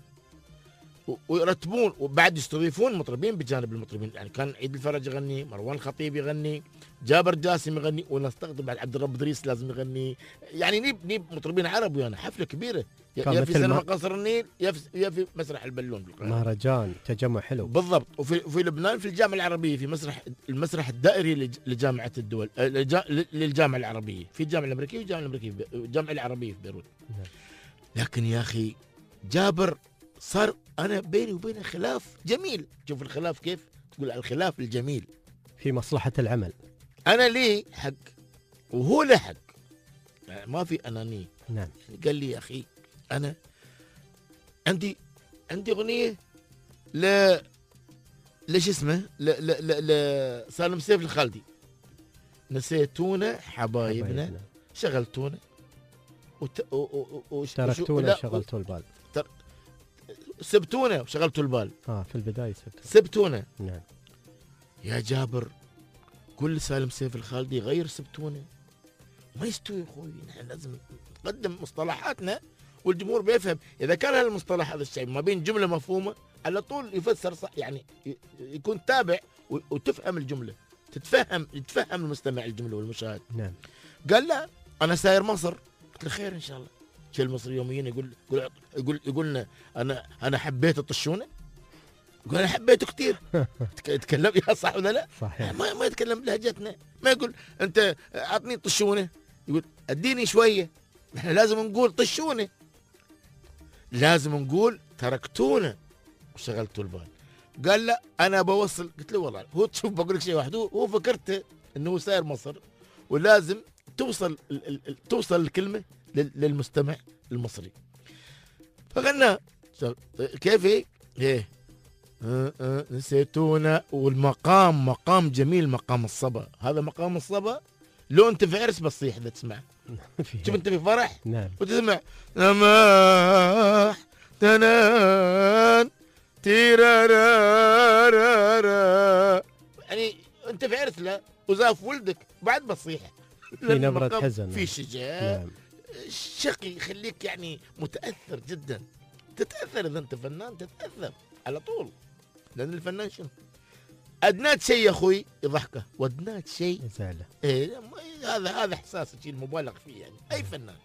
ويرتبون وبعد يستضيفون مطربين بجانب المطربين. يعني كان عيد الفرج يغني، مروان الخطيب يغني، جابر جاسم يغني، ونستقطب بعد عبد الرب ادريس لازم يغني. يعني نيب نيب مطربين عرب ويانا حفله كبيره، يا في سينما قصر النيل يا في, يا في مسرح البلون بالقاهره. مهرجان تجمع حلو بالضبط. وفي في لبنان في الجامعه العربيه، في مسرح المسرح الدائري لجامعه الدول للجامعه العربيه، في الجامعه الامريكيه والجامعه الامريكيه الجامعه العربيه في بيروت. لكن يا اخي جابر صار أنا بيني وبينه خلاف جميل. شوف الخلاف كيف، تقول الخلاف الجميل في مصلحة العمل. أنا لي حق وهو له حق، يعني ما في أنانية. نعم. قال لي يا أخي أنا عندي عندي أغنية ل ليش اسمه ل ل ل ل سالم سيف الخالدي، نسيتونا حبايبنا, حبايبنا. شغلتونا وت... و... و... و... تركتونا شغلتوا البال، تر... سبتونا وشغلتوا البال. اه في البداية سبتونا سبتونا. نعم. يا جابر كل سالم سيف الخالدي غير سبتونا، ما يستوي يا اخوي. نحن لازم نقدم مصطلحاتنا والجمهور بيفهم. اذا كان هالمصطلح هذا الشيء ما بين جمله مفهومه على طول يفسر صح، يعني يكون تابع وتفهم الجمله، تتفهم يتفهم المستمع الجمله والمشاهد. نعم. قال لا انا ساير مصر. قلت له خير ان شاء الله. شيء المصري يوميين يقول يقول يقول يقولنا انا انا حبيت الطشونه، يقول انا حبيته كثير. يتكلم يا صح ولا لا؟ صحيح. ما ما يتكلم بلهجتنا، ما يقول انت اعطني طشونه، يقول اديني شويه. احنا لازم نقول طشونه، لازم نقول تركتونا وشغلتوا البال. قال لا انا بوصل. قلت له والله هو تشوف بقول لك شيء واحد، هو فكرت انه هو ساير مصر ولازم توصل ال ال توصل الكلمه للمستمع المصري. فغنى كيف ايه ايه أه أه نسيتونا. والمقام مقام جميل، مقام الصبا. هذا مقام الصبا لو انت في عرس بتصيح اذا تسمع. شوف انت في فرح نعم وتسمع سماح تنان تيرارارارا، يعني انت في عرس لا وزاف ولدك بعد بتصيح. في نبرة حزن، في شجاع. نعم. الشقي يخليك يعني متأثر جدا، تتأثر إذا أنت فنان، تتأثر على طول. لأن الفنان شنو؟ أدنات شيء يا أخوي يضحكه، وأدنات شيء يزعله. إيه هذا هذا إحساس شيء مبالغ فيه يعني أي فنان.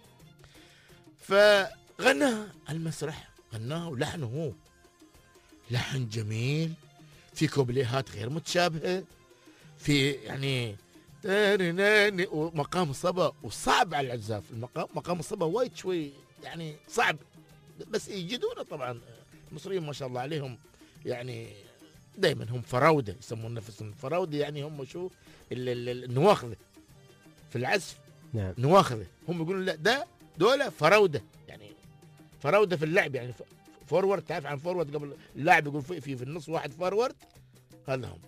فغناها المسرح، غناها ولحنه هو لحن جميل، في كوبليهات غير متشابهة، في يعني ومقام الصبا وصعب على العزاف. المقام مقام الصبا وايد شوي يعني صعب، بس يجدونه طبعا المصريين ما شاء الله عليهم يعني دائما هم فراوده، يسمون نفسهم فراوده، يعني هم شو النواخذه في العزف. نعم. نواخذه، هم يقولون لا ده دولة فراوده، يعني فراوده في اللعب، يعني فورورد. تعرف عن فورورد؟ قبل اللاعب يقول في في, في النص واحد فورورد، هذا هم.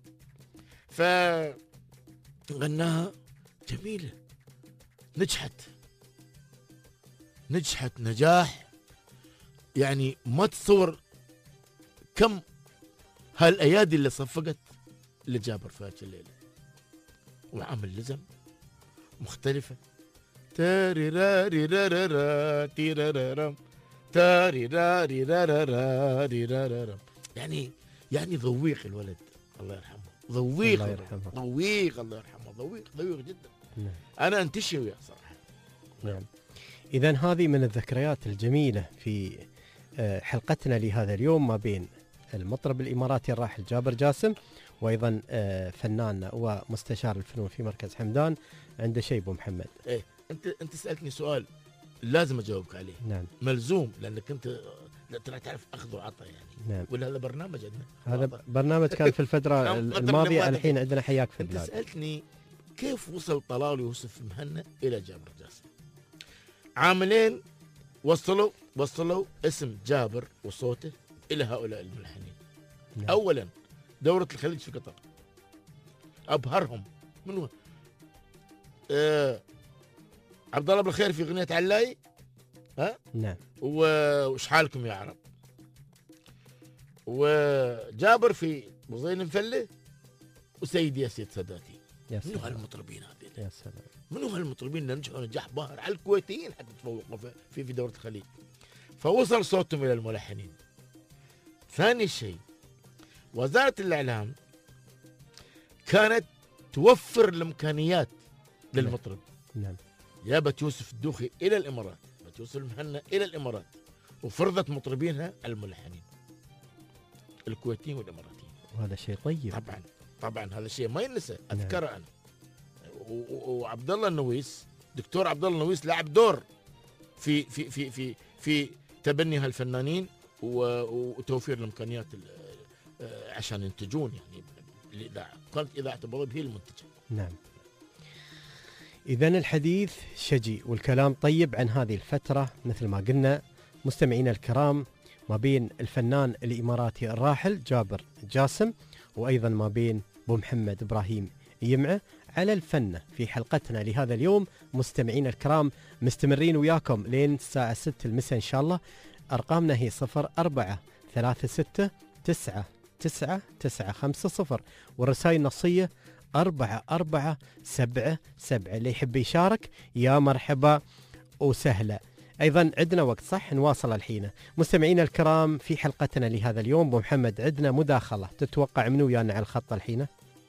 فغناها جميله، نجحت نجحت نجاح يعني ما تتصور كم هالايادي اللي صفقت لجابر في هذه الليله، وعامل لزم مختلفه. تاري راري رارا تيرارام تاري راري رارا رارا، يعني يعني ذويق الولد الله يرحمه، ذويق الله يرحمه، ذويق الله يرحمه، ذويق ذويق جدا. نعم. انا انتشي وياه صراحه. نعم. إذا هذه من الذكريات الجميلة في حلقتنا لهذا اليوم ما بين المطرب الإماراتي الراحل جابر جاسم، وأيضا فنان ومستشار الفنون في مركز حمدان عند شيء أبو محمد. إيه أنت أنت سألتني سؤال لازم أجاوبك عليه. نعم. ملزوم، لأنك أنت ترى تعرف أخذ وعطى يعني. نعم. ولا هذا برنامج عندنا؟ هذا برنامج كان في الفترة الماضية، الحين عندنا حياك في البلاد. أنت سألتني كيف وصل طلال يوسف مهنا إلى جابر جاسم؟ عاملين وصلوا وصلوا اسم جابر وصوته إلى هؤلاء الملحنين. نعم. أولا دورة الخليج في قطر أبهرهم. من هو؟ آه عبد الله بالخير في أغنية علاي، ها؟ نعم. وش حالكم يا عرب، وجابر في وزين مفله، وسيدي يا سيد ساداتي. منو هالمطربين هذين؟ يا سلام. منو هالمطربين اللي نجحوا نجاح باهر على الكويتيين حتى تفوقوا في في دورة الخليج، فوصل صوتهم إلى الملحنين. ثاني شيء وزارة الإعلام كانت توفر الإمكانيات للمطرب. نعم. جابت يوسف الدوخي إلى الإمارات، جابت يوسف المهنا إلى الإمارات، وفرضت مطربينها على الملحنين الكويتيين والإماراتيين. وهذا شيء طيب. طبعا طبعا هذا الشيء ما ينسى، أذكره. نعم. أنا وعبد الله النويس، دكتور عبد الله النويس لعب دور في في في في في تبني هالفنانين وتوفير الامكانيات عشان ينتجون يعني الاذاعه، كانت اذاعه ابو ظبي هي المنتجه. نعم. اذا الحديث شجي والكلام طيب عن هذه الفتره مثل ما قلنا مستمعينا الكرام، ما بين الفنان الاماراتي الراحل جابر جاسم، وايضا ما بين ابو محمد ابراهيم يمعه على الفن في حلقتنا لهذا اليوم. مستمعينا الكرام مستمرين وياكم لين الساعة ستة المساء إن شاء الله. أرقامنا هي صفر أربعة ثلاثة ستة تسعة تسعة تسعة خمسة صفر، والرسائل نصية أربعة أربعة سبعة سبعة. اللي يحب يشارك يا مرحبا وسهلا. أيضا عندنا وقت صح نواصل الحين مستمعينا الكرام في حلقتنا لهذا اليوم. أبو محمد عندنا مداخلة، تتوقع منو ويانا على الخط الحين؟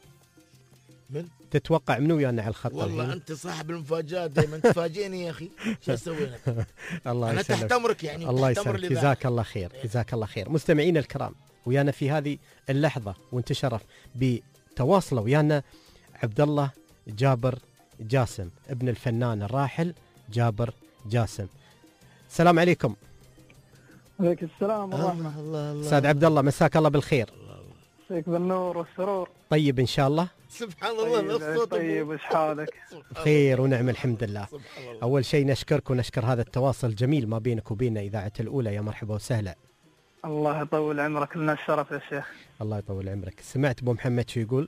من؟ تتوقع منو ويانا على الخط؟ والله الحين انت صاحب المفاجات، دائما تفاجئني يا اخي. شو اسوي لك؟ الله انا يسلمك. تحت امرك يعني. الله يسلمك، جزاك الله خير. جزاك الله خير. مستمعينا الكرام ويانا في هذه اللحظه وانت شرف بتواصله ويانا عبد الله جابر جاسم ابن الفنان الراحل جابر جاسم. السلام عليكم. عليك السلام ورحمه الله. استاذ عبد الله مساك الله بالخير. مساك بالنور والسرور. طيب ان شاء الله. سبحان الله. طيب, طيب وش حالك؟ خير ونعم الحمد لله. أول شيء نشكرك ونشكر هذا التواصل الجميل ما بينك وبين إذاعة الأولى. يا مرحبا وسهلا. الله يطول عمرك، لنا الشرف يا شيخ. الله يطول عمرك. سمعت أبو محمد شو يقول؟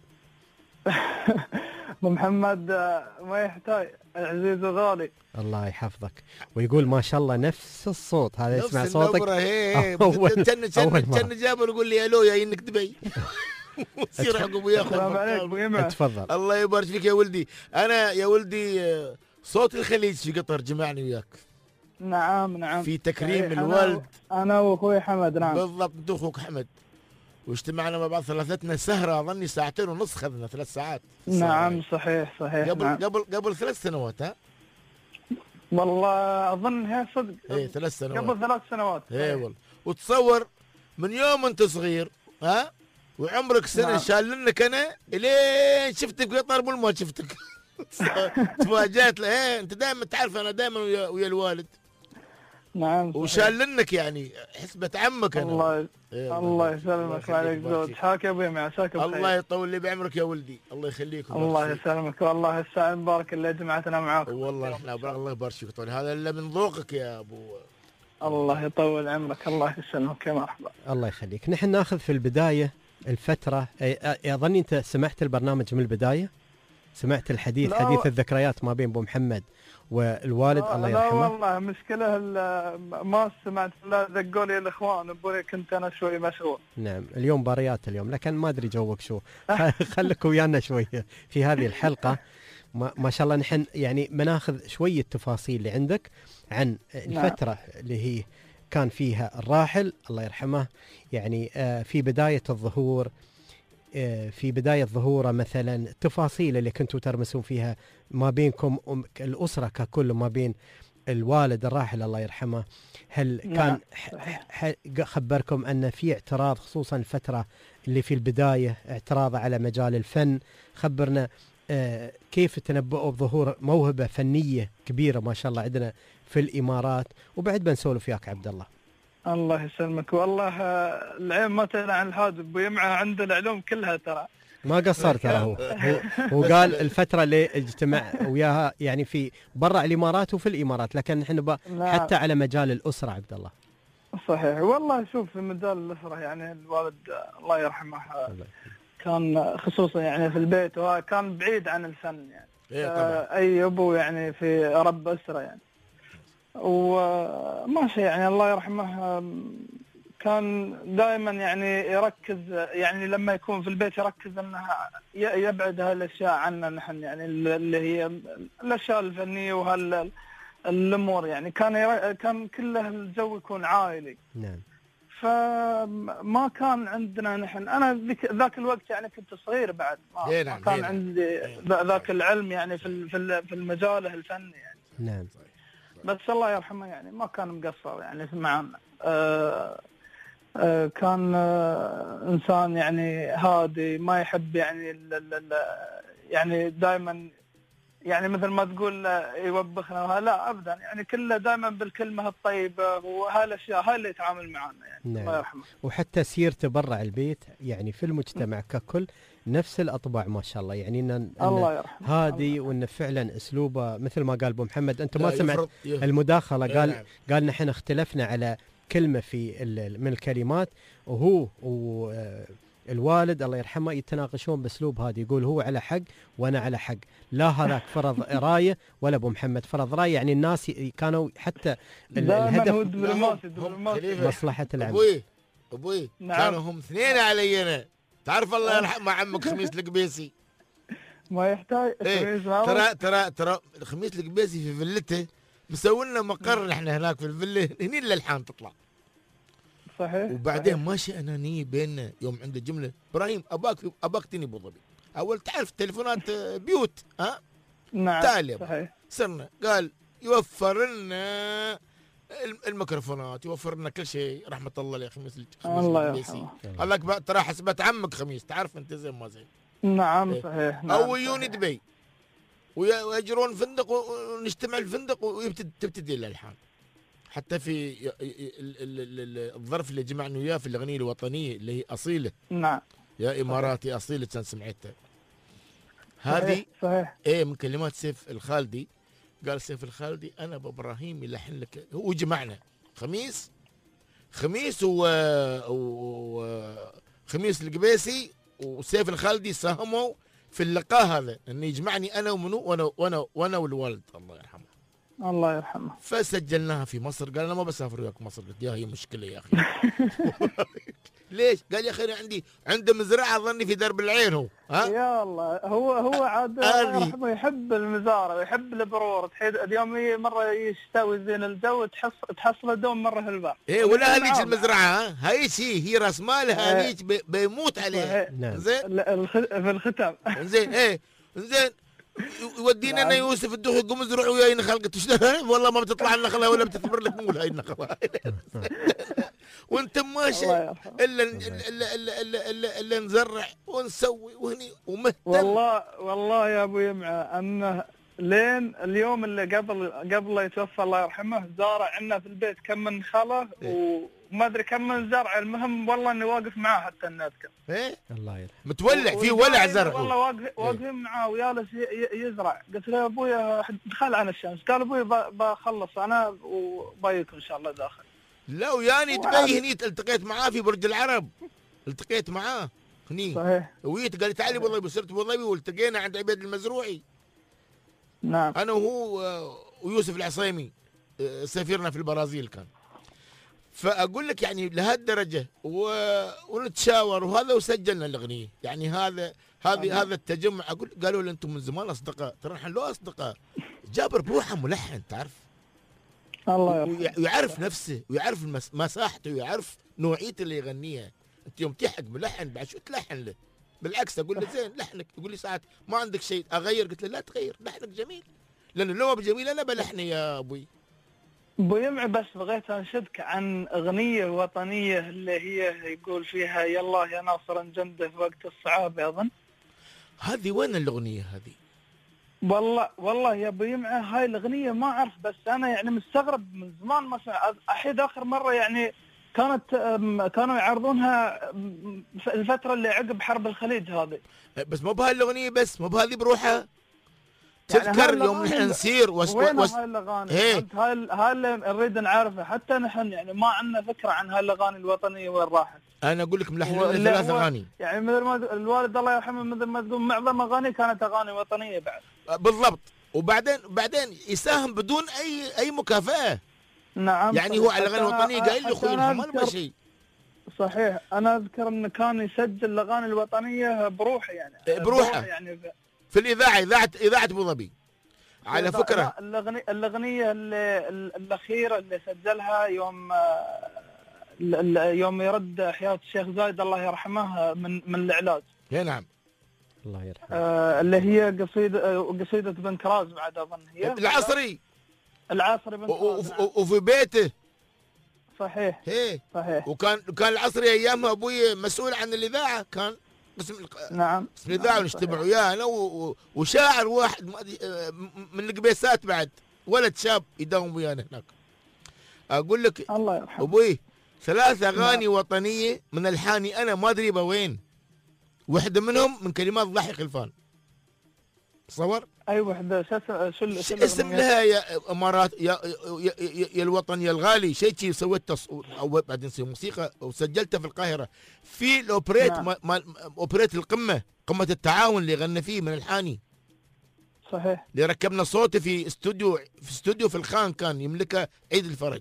أبو محمد ما يحتاج، عزيز وغالي. الله يحفظك. ويقول ما شاء الله نفس الصوت هذا، يسمع صوتك كان جابر يقول لي الو يا انك دبي. وتصير عقب وياخذ. السلام عليكم. تفضل. الله يبارك فيك يا ولدي. انا يا ولدي صوت الخليج في قطر جمعني وياك. نعم نعم. في تكريم الوالد. انا واخوي حمد. نعم بالضبط، انت واخوك حمد، واجتمعنا مع بعض ثلاثتنا سهره اظني ساعتين ونص، خذنا ثلاث ساعات. نعم صحيح صحيح. قبل نعم. قبل قبل ثلاث سنوات. ها والله اظن هي صدق. ايه ثلاث سنوات. قبل ثلاث سنوات. ايه والله. وتصور من يوم انت صغير ها وعمرك سنه. نعم. شالنك انا الين شفتك في قطر مو ما شفتك. تفاجأت. ايه انت دائما تعرف انا دائما ويا, ويا الوالد. نعم وشال لنك يعني حسبة عمك انا. الله إيه الله يسلمك وعليك زود. حاك يا ابوي مع عساك بخير. الله يطول لي بعمرك يا ولدي، الله يخليك. الله يسلمك والله الساعة مبارك اللي جمعتنا معاكم. والله احنا الله يبارك فيك طول هذا الا من ذوقك يا ابو. الله يطول عمرك، الله يسلمك يا مرحبا. الله يخليك. نحن ناخذ في البداية الفترة، أظن أنت سمعت البرنامج من البداية؟ سمعت الحديث حديث و... الذكريات ما بين أبو محمد والوالد الله يرحمه؟ لا والله مشكلة ما سمعت، لا دقوا لي الإخوان أبوي كنت أنا شوي مشغول. نعم اليوم باريات اليوم، لكن ما أدري جوك شو. خليك ويانا شوية في هذه الحلقة. ما, ما شاء الله نحن يعني بناخذ شوية تفاصيل اللي عندك عن الفترة نعم. اللي هي كان فيها الراحل الله يرحمه، يعني في بداية الظهور، في بداية ظهوره مثلا التفاصيل اللي كنتوا ترمسون فيها ما بينكم الأسرة ككل، ما بين الوالد الراحل الله يرحمه. هل كان خبركم أن في اعتراض خصوصا الفترة اللي في البداية، اعتراض على مجال الفن؟ خبرنا كيف تنبؤوا بظهور موهبة فنية كبيرة ما شاء الله عندنا في الإمارات، وبعد بنسولف وياك عبد الله. الله يسلمك والله العين ما تهنى عن الحاجب ويمعه عند العلوم كلها ترى ما قصر ترى. هو هو قال الفترة اللي اجتمع وياها يعني في برا الإمارات وفي الإمارات، لكن نحن حتى على مجال الأسرة عبد الله. صحيح والله. شوف في مجال الأسرة يعني الوالد الله يرحمه كان خصوصا يعني في البيت وكان بعيد عن الفن يعني. إيه طبعا. أي أبو يعني في رب أسرة يعني، وماشي يعني الله يرحمه كان دائما يعني يركز يعني لما يكون في البيت يركز انه يبعد هالاشياء عنا نحن يعني اللي هي الاشياء الفنيه وهالامور يعني. كان كان كله الجو يكون عائلي. نعم. فما كان عندنا نحن، انا ذاك الوقت يعني كنت صغير بعد ما نعم. كان نعم. عندي ذاك العلم يعني في في المجال الفني يعني. نعم. بس الله يرحمه يعني ما كان مقصر يعني معنا. آه آه كان آه انسان يعني هادي، ما يحب يعني ال ال يعني دائما يعني مثل ما تقول يوبخنا، لا ابدا يعني كله دائما بالكلمه الطيبه وهالاشياء هاي اللي يتعامل معنا يعني. نعم. الله يرحمه. وحتى سيرته برا البيت يعني في المجتمع ككل نفس الاطباع ما شاء الله، يعني ان الله يرحمه هادي وانه فعلا اسلوبه مثل ما قال ابو محمد. انت ما سمعت المداخله؟ قال نعم. قال نحن اختلفنا على كلمه في من الكلمات، وهو والوالد الله يرحمه يتناقشون باسلوب هادي، يقول هو على حق وانا على حق، لا هذاك فرض رايه ولا ابو محمد فرض رايه. يعني الناس كانوا حتى الهدف مصلحه العمل. ابوي ابوي نعم. كانوا هم اثنين علي انا، تعرف الله يرحم عمك خميس القبيسي ما يحتاج. ايه ترى ترى ترى خميس القبيسي في فيلته مسوي لنا مقر نحن هناك في الفيلا، هني الالحان تطلع. صحيح. وبعدين ماشي انانيه بيننا يوم عنده جمله ابراهيم اباك اباك تني ابو ظبي، اول تعرف تليفونات بيوت ها. نعم تالي صحيح. صرنا قال يوفر لنا الميكروفونات، يوفر لنا كل شيء رحمه الله عليه خميس الله يرحمه. الله ترى حسبت عمك خميس، تعرف انت زين ما زين. نعم إيه. صحيح. نعم او يجون دبي ويجرون فندق ونجتمع الفندق وتبتدي الالحان. حتى في الظرف اللي جمعنا وياه في الاغنيه الوطنيه اللي هي اصيله. نعم. يا اماراتي اصيله كان سمعتها هذه. صحيح. ايه من كلمات سيف الخالدي. قال سيف الخالدي انا ابو ابراهيم يلحن لك، هو جمعنا خميس خميس و, و... خميس القبيسي وسيف الخالدي ساهموا في اللقاء هذا انه يجمعني انا ومنو وانا وانا وانا والوالد الله يرحمه. الله يرحمه. فسجلناها في مصر. قال انا ما بسافر وياك مصر. قلت يا هي مشكله يا اخي. ليش؟ قال يا اخي انا عندي عنده مزرعه ظني في درب العين هو. ها؟ يا الله هو هو عاد الله يحب المزارع ويحب البرور، تحيد اليوم مره يستوي زين الجو تحص تحصله دوم مره هالبار. ايه ولا هذيك المزرعه ها هاي شيء هي راس مالها هذيك بي بيموت عليها. زين في الختام. زين ايه زين يودينا انا يوسف الدخول قوم ازرع وياي نخل. قلت شلون والله ما بتطلع النخله ولا بتثمر لك مول هاي النخله. وانت ماشي الا الا الا الا الا, إلا نزرع ونسوي وهني ومهتم. والله والله يا ابو يمعه انه لين اليوم اللي قبل قبل لا يتوفى الله يرحمه، زارع عندنا في البيت كم من خله وما ادري كم من زرع. المهم والله اني واقف معاه حتى النذكر. ايه الله يرحمه. متولع في ولع زرع. والله واقف واقفين معاه ويالس يزرع. قلت له يا ابوي دخل عن الشمس. قال ابوي بخلص انا وبايكم ان شاء الله داخل. لا وياني دبي هني التقيت معاه في برج العرب، التقيت معاه هني صحيح. ويت قال لي تعالي ابو ظبي، صرت ابو ظبي والتقينا عند عبيد المزروعي. نعم. انا وهو ويوسف العصيمي سفيرنا في البرازيل كان. فاقول لك يعني لهالدرجه و... ونتشاور وهذا وسجلنا الاغنيه، يعني هذا هذه هذا التجمع. اقول قالوا لي انتم من زمان اصدقاء، ترى نحن لو اصدقاء. جابر بروحه ملحن تعرف. الله يرحمه. ويعرف نفسه ويعرف مساحته ويعرف نوعيته اللي يغنيها. انت يوم تحق بلحن بعد شو تلحن له؟ بالعكس اقول له زين لحنك. يقول لي ساعات ما عندك شيء اغير، قلت له لا تغير، لحنك جميل. لانه لو بجميل انا بلحنه يا ابوي. ابو يمعي بس بغيت انشدك عن اغنيه وطنيه اللي هي يقول فيها يلا يا ناصر نجنده في وقت الصعاب اظن. هذه وين الاغنيه هذه؟ والله والله يا ابو يمعي هاي الاغنيه ما اعرف، بس انا يعني مستغرب من زمان ما سمعت. احيد اخر مره يعني كانت كانوا يعرضونها في الفتره اللي عقب حرب الخليج هذه. بس مو بهالاغنيه بس، مو بهذه بروحها. تذكر يعني يوم نحن نسير وس... وين وس... هاي الاغاني؟ هاي هاي اللي نريد نعرفها، حتى نحن يعني ما عندنا فكره عن هاي الاغاني الوطنيه وين راحت. انا اقول لك ملحن لنا ثلاث اغاني. يعني مثل ما الوالد الله يرحمه مثل ما تقول معظم اغاني كانت اغاني وطنيه بعد. بالضبط. وبعدين بعدين يساهم بدون اي اي مكافاه. نعم. يعني هو على الاغاني الوطنيه قايل لي اخوي ما نبغى شيء. صحيح. انا اذكر انه كان يسجل الاغاني الوطنيه بروحه يعني. بروحه يعني في الاذاعه، اذاعه اذاعه ابو ظبي. على فكره الاغنيه الاغنيه اللي الاخيره اللي سجلها يوم يوم يرد حياه الشيخ زايد الله يرحمه من من العلاج. اي نعم. الله يرحمه. آه اللي هي قصيده قصيده بن كراز بعد اظن هي العصري. العصري بن كراز. وفي بيته. صحيح. هي. صحيح. وكان كان العصري ايامها ابوي مسؤول عن الاذاعه، كان قسم نعم قسم الاذاعه ونجتمع وياه انا وشاعر واحد من القبيسات بعد، ولد شاب يداوم ويانا هناك. اقول لك الله يرحمه ابوي ثلاث اغاني نعم. وطنيه من الحاني انا ما ادري وين. واحده منهم من كلمات ضحي خلفان. تصور؟ اي وحده شو شو شو اسم لها يا امارات يا يا, يا, يا الوطن يا الغالي، شيء شيء سويته او بعدين سويت موسيقى وسجلتها في القاهره في الاوبريت نعم. مال اوبريت القمه، قمه التعاون اللي غنى فيه من الحاني. صحيح. اللي ركبنا صوته في استوديو في استوديو في الخان كان يملكه عيد الفرج.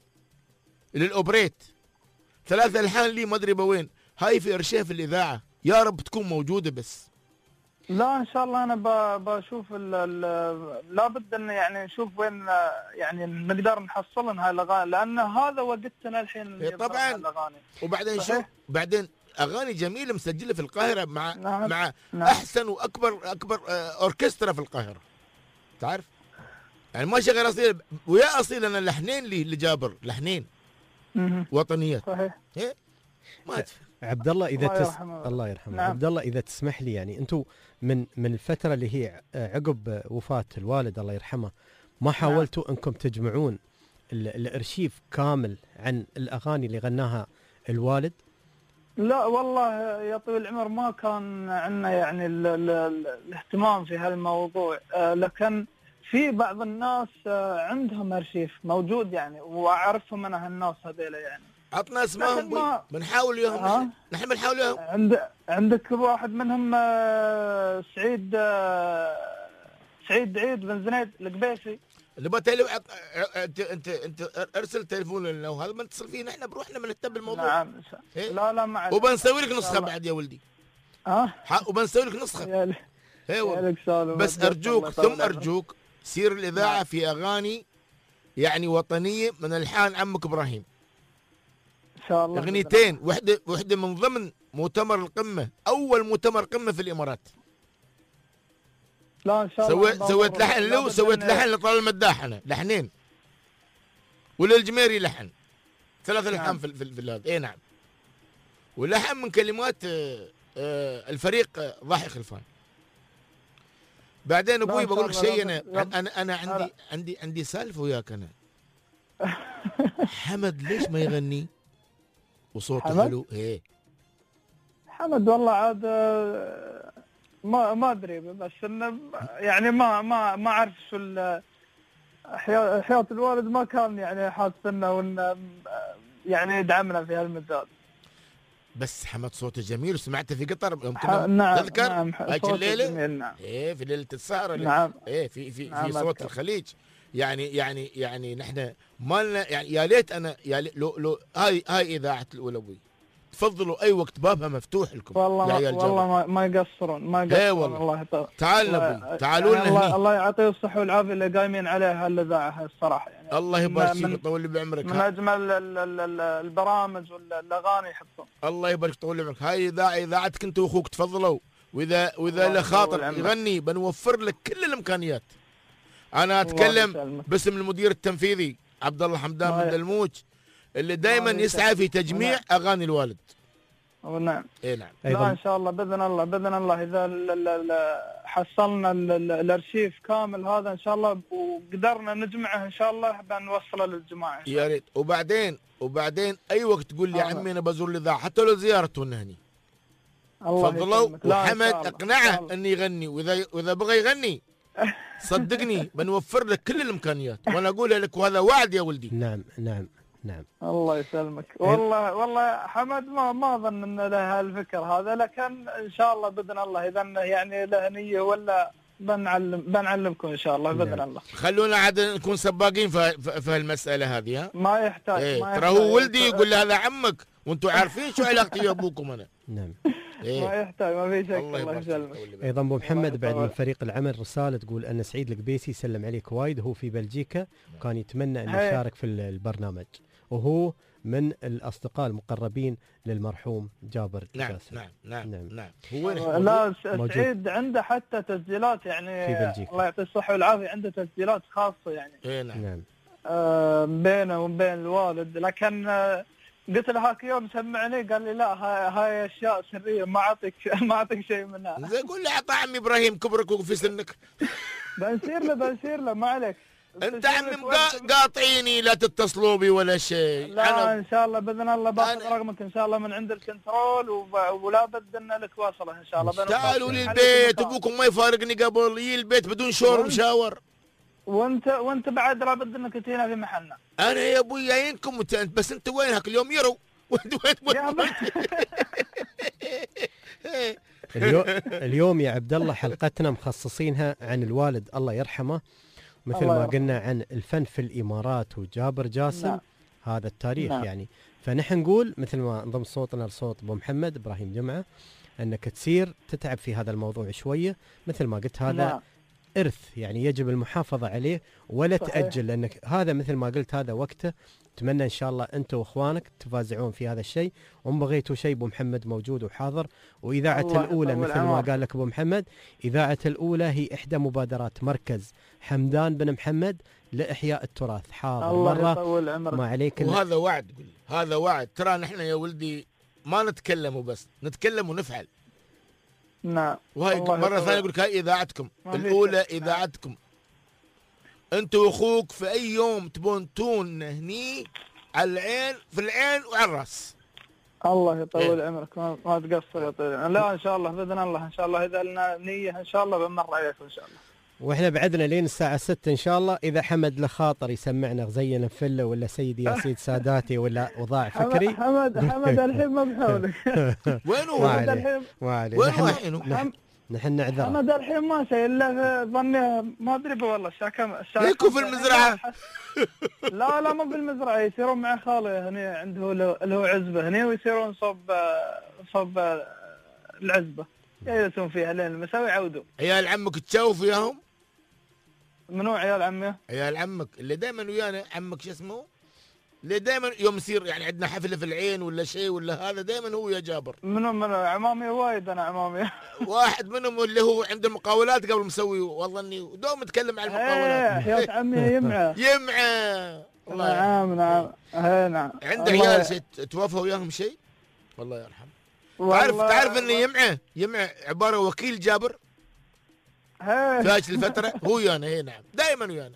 للاوبريت ثلاث الحان لي ما ادري بوين، هاي في ارشيف الاذاعه، يا رب تكون موجوده. بس لا ان شاء الله انا بشوف لابد ان يعني نشوف وين يعني نقدر نحصلن هاي الاغاني، لان هذا وقتنا الحين طبعا الاغاني. وبعدين شوف بعدين اغاني جميله مسجله في القاهره مع نعم. مع نعم. احسن واكبر اكبر اوركسترا في القاهره تعرف، يعني ما شغل اصيل ويا اصيل انا لحنين لي لجابر لحنين وطنيات. صحيح. إيه؟ ما ادري. عبد الله اذا تس... الله يرحمه. نعم. عبد الله اذا تسمح لي، يعني انتم من من الفتره اللي هي عقب وفاه الوالد الله يرحمه ما حاولتوا نعم. انكم تجمعون الارشيف كامل عن الاغاني اللي غناها الوالد؟ لا والله يا طويل العمر ما كان عندنا يعني ال ال ال الاهتمام في هالموضوع، آه لكن في بعض الناس آه عندهم ارشيف موجود يعني، واعرفهم انا هالناس هذيلا يعني. عطنا اسمائهم ما... بنحاول وياهم. آه. نحن بنحاول وياهم. عند عندك واحد منهم آه سعيد آه سعيد عيد بن زنيد القبيسي. اللي بتلو عط... انت انت انت ارسل تليفون لنا وهذا بنتصل فيه نحن بروحنا بنهتم بالموضوع. نعم. إيه؟ لا لا ما عليك. وبنسوي لك نسخه بعد يا ولدي. اه وبنسوي لك نسخه. ايوه بس ارجوك ثم ارجوك سير الاذاعه نعم. في اغاني يعني وطنيه من الحان عمك ابراهيم. ان شاء الله. اغنيتين، وحده وحده من ضمن مؤتمر القمه، اول مؤتمر قمه في الامارات. لا ان شاء الله. سويت سويت لحن له وسويت لحن لطلال المداح انا لحنين. وللجميري لحن. ثلاث لحن نعم. في في, في هذا. اي نعم. ولحن من كلمات الفريق ضاحي خلفان. بعدين ابوي لا، بقول لك إن شاء شيء، الله. انا رب- انا انا عندي لا. عندي عندي سالفه وياك انا. حمد ليش ما يغني وصوته حمد؟ حلو؟ ايه حمد والله عاد آه، ما ما ادري، بس انه يعني ما ما ما اعرف شو ال- حياة حياة الوالد ما كان يعني حاسس انه وإنه يعني يدعمنا في هالمجال. بس حمد صوته جميل، وسمعته في قطر يوم ح- كنا نعم تذكر نعم هايك صوته الليله؟ جميل، نعم ايه في ليله السهره اللي- نعم ايه في في نعم في صوت أذكر. الخليج. يعني يعني يعني نحن ما لنا يعني، يا ليت انا يا ليت لو لو هاي هاي اذاعه الاولوي، تفضلوا اي وقت بابها مفتوح لكم والله يا ما عيال والله جابر. ما, ما يقصرون ما إيه يقصرون والله. الله يطول. تعال الله- نبي تعالوا يعني لنا الله, هني. الله يعطيه الصحة والعافية اللي قايمين عليها هالإذاعة الصراحة يعني. الله يبارك من- فيك من- ويطول لي بعمرك. من أجمل ال- ال- ال- البرامج والأغاني يحطون. الله يبارك طول عمرك. هاي اذاعه اذاعتك انت واخوك، تفضلوا. واذا واذا الله له خاطر يطول عمرك. يغني بنوفر لك كل الامكانيات. انا الله اتكلم يسلمك. باسم المدير التنفيذي عبد الله حمدان الله بن ي- دلموج، اللي دائما الله يسعى في يسلمك. تجميع ونعم. اغاني الوالد. ونعم. اي نعم. لا ايضا ان شاء الله باذن الله باذن الله اذا ال- ال- ال- حصلنا ال- ال- الارشيف كامل هذا ان شاء الله وقدرنا نجمعه ان شاء الله بنوصله للجماعه. يا ريت. وبعدين وبعدين اي وقت تقول لي يا آه. عمي انا بزور الاذاعه، حتى لو زياره هني الله تفضلوا. يسلمك. لا، إن شاء وحمد الله. إن اقنعه شاء الله. انه يغني، واذا واذا بغى يغني صدقني بنوفر لك كل الامكانيات، وانا اقولها لك وهذا وعد يا ولدي. نعم نعم نعم. الله يسلمك. والله والله حمد ما ما اظن ان له هالفكر هذا، لكن ان شاء الله باذن الله اذا إنه يعني له نيه ولا بنعلم بنعلمكم ان شاء الله باذن نعم. الله. خلونا عاد نكون سباقين في, في, في هالمساله هذه. ها ما يحتاج ايه ما ترى يحتاج. هو ولدي يقول له هذا عمك، وانتم عارفين شو علاقتي يا ابوكم انا. نعم. ما ايه يحتاج ما في شك. الله الله يبارك يسلمك. فيك. ايضا ابو محمد بعد من يطول. فريق العمل رساله تقول ان سعيد القبيسي يسلم عليك وايد، هو في بلجيكا وكان يتمنى ان هي. يشارك في البرنامج، وهو من الاصدقاء المقربين للمرحوم جابر نعم جاسم. نعم نعم نعم. نعم. هو وين؟ لا س- موجود. سعيد عنده حتى تسجيلات يعني في بلجيكا. الله يعطيه الصحة والعافية، عنده تسجيلات خاصة يعني ايه نعم. نعم. آه بينه وبين الوالد، لكن آه قلت له هاك يوم سمعني قال لي لا هاي, هاي اشياء سرية ما اعطيك ما اعطيك شيء منها. زي قول لي اعطى عمي ابراهيم كبرك وفي سنك. بنسير له بنسير له ما عليك. انت عمي مقا- قاطعيني لا تتصلوا بي ولا شيء. لا انا ان شاء الله باذن الله باخذ أنا- رقمك ان شاء الله من عند الكنترول وب- ولا بد ان لك واصله ان شاء الله. بنطلع تعالوا في لي محل البيت، مكان. ابوكم ما يفارقني قبل يجي البيت بدون شور وأنت- مشاور. وانت وانت بعد لابد انك تجينا في محلنا. انا يا ابوي جايينكم وت- بس انت وينك اليوم يروا. وين وين يا وين اليوم اليوم يا عبد الله حلقتنا مخصصينها عن الوالد الله يرحمه، مثل الله ما يرحمه. قلنا عن الفن في الامارات وجابر جاسم. نعم. هذا التاريخ نعم. يعني. فنحن نقول مثل ما انضم صوتنا لصوت ابو محمد ابراهيم جمعه انك تصير تتعب في هذا الموضوع شويه، مثل ما قلت هذا نعم. إرث يعني يجب المحافظة عليه ولا صحيح. تأجل، لأنك هذا مثل ما قلت هذا وقته. أتمنى إن شاء الله أنت وإخوانك تفازعون في هذا الشيء، وإن بغيتوا شيء أبو محمد موجود وحاضر. وإذاعة الله الأولى يطول مثل ما عمرك. قال لك أبو محمد، إذاعة الأولى هي إحدى مبادرات مركز حمدان بن محمد لإحياء التراث. حاضر الله مرة يطول عمرك. ما عليك إلا- وهذا وعد. قول لي. هذا وعد. ترى نحن يا ولدي ما نتكلم وبس، نتكلم ونفعل. نعم. وهاي الله مرة يطول. ثانية أقول لك هاي إذاعتكم ما في الأولى، شك. نعم. إذاعتكم. أنت وأخوك في أي يوم تبون تون هني على العين، في العين وعلى الراس. الله يطول إيه. عمرك ما, ما تقصر يا طويل. لا ان شاء الله باذن الله ان شاء الله اذا لنا نيه ان شاء الله بنمر عليكم ان شاء الله. واحنا بعدنا لين الساعة ستة إن شاء الله. إذا حمد له خاطر يسمعنا غزينا فله ولا سيدي يا سيد ساداتي ولا وضاع حمد فكري. حمد حمد الحين ما بحولك. وين هو؟ ما حمد عليه الحين ما عليه. وين نحن- رايحين؟ نحن- نحن نعذره. حمد الحين ما شيء الا في- ظني ما ادري والله الساعه كم الساعه ليكوا في خمسة. المزرعة؟ لا لا مو بالمزرعه، يسيرون مع خاله هني عنده اللي هو عزبه هني، ويسيرون صوب صوب العزبه يجلسون فيها لين المساء ويعودوا. عيال عمك تشوف وياهم؟ منو عيال عمي؟ عيال عمك اللي دائما ويانا، عمك شو اسمه؟ اللي دائما يوم يصير يعني عندنا حفله في العين ولا شيء ولا هذا دائما هو يا جابر. منو منو عمامي وايد انا عمامي. واحد منهم اللي هو عند المقاولات قبل مسوي، والله اني دوم اتكلم عن ايه المقاولات. حياة عمي يمعه. يمعه. الله يرحمه. نعم نعم ايه نعم. عنده الله- عيال شيء توفى وياهم شيء؟ والله يرحمه. والله- تعرف تعرف ان يمعه يمعه عباره وكيل جابر. فاش الفتره هو ويانا. اي نعم دائما ويانا.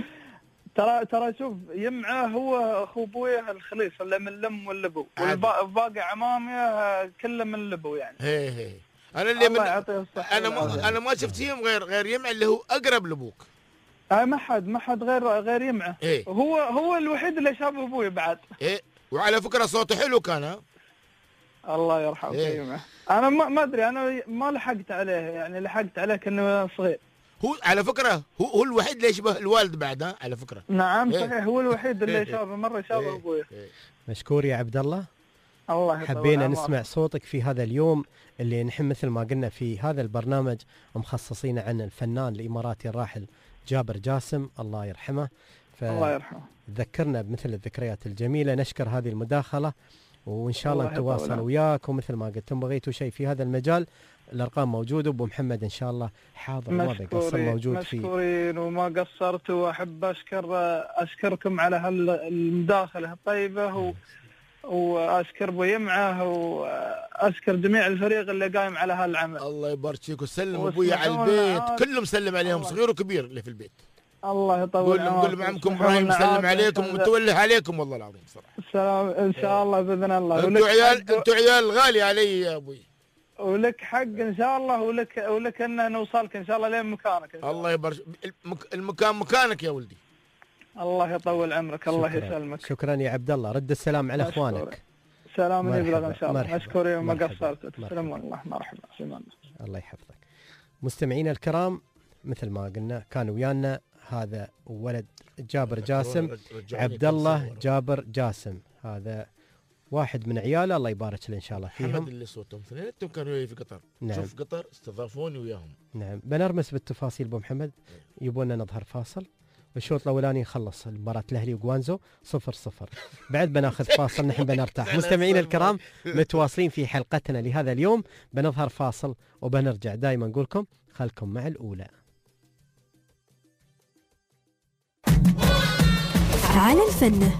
ترى ترى شوف يمعه هو اخو ابويا الخليص اللي من الام واللبو، والباقي عمامي كله من اللبو يعني. هي هي انا اللي من انا ما انا ما شفت فيهم غير غير يمعه اللي هو اقرب لابوك. اي ما حد ما حد غير غير يمعه. إيه؟ هو هو الوحيد اللي شابه ابوي بعد. ايه وعلى فكره صوته حلو كان. ها الله يرحمه. إيه؟ يمعه انا ما ما ادري، انا ما لحقت عليه يعني، لحقت عليه كأنه صغير. هو على فكره هو هو الوحيد اللي يشبه الوالد بعد. ها على فكره. نعم إيه؟ صحيح هو الوحيد اللي شابه مره شابه إيه؟ ابوي. إيه؟ مشكور يا عبد الله. الله يطول حبينا عمرك. نسمع صوتك في هذا اليوم اللي نحن مثل ما قلنا في هذا البرنامج مخصصين عن الفنان الإماراتي الراحل جابر جاسم الله يرحمه. الله يرحمه. ذكرنا بمثل الذكريات الجميلة. نشكر هذه المداخلة وإن شاء الله نتواصل وياك، ومثل ما قلتم بغيتوا شيء في هذا المجال الأرقام موجودة، وأبو محمد إن شاء الله حاضر ما بيقصر موجود فيه. مشكورين وما قصرتوا، وأحب أشكر أشكركم على هالمداخلة الطيبة و... وأشكر أبو يمعه وأشكر جميع الفريق اللي قايم على هالعمل. الله يبارك فيك وسلم أبويا على البيت كلهم، سلم عليهم صغير وكبير اللي في البيت. الله يطول عمرك. قول لهم عمكم ابراهيم مسلم عليكم ومتوله عليكم والله العظيم صراحه. السلام ان شاء الله باذن الله. انتوا عيال انتوا عيال غالي علي يا ابوي. ولك حق ان شاء الله، ولك ولك ان نوصلك ان شاء الله لين مكانك إن شاء الله يبارك. المكان مكانك يا ولدي. الله يطول عمرك. الله يسلمك. شكرا يا عبد الله. رد السلام على اخوانك. سلام يبلغ ان شاء الله. مشكورين وما قصرتوا. تسلموا. الله مرحبا. سلام الله يحفظك. مستمعينا الكرام مثل ما قلنا كان ويانا هذا ولد جابر جاسم، عبد الله جابر جاسم، هذا واحد من عياله الله يبارك له ان شاء الله فيهم. حمد اللي صوتهم اثنيناتهم كانوا وياي في قطر. نعم. شوف قطر استضافوني وياهم. نعم بنرمس بالتفاصيل ابو محمد. يبونا نظهر فاصل والشوط الاولاني يخلص مباراه الاهلي وجوانزو صفر صفر. بعد بناخذ فاصل نحن بنرتاح. مستمعينا الكرام متواصلين في حلقتنا لهذا اليوم، بنظهر فاصل وبنرجع. دائما نقول لكم خلكم مع الاولى. على الفن.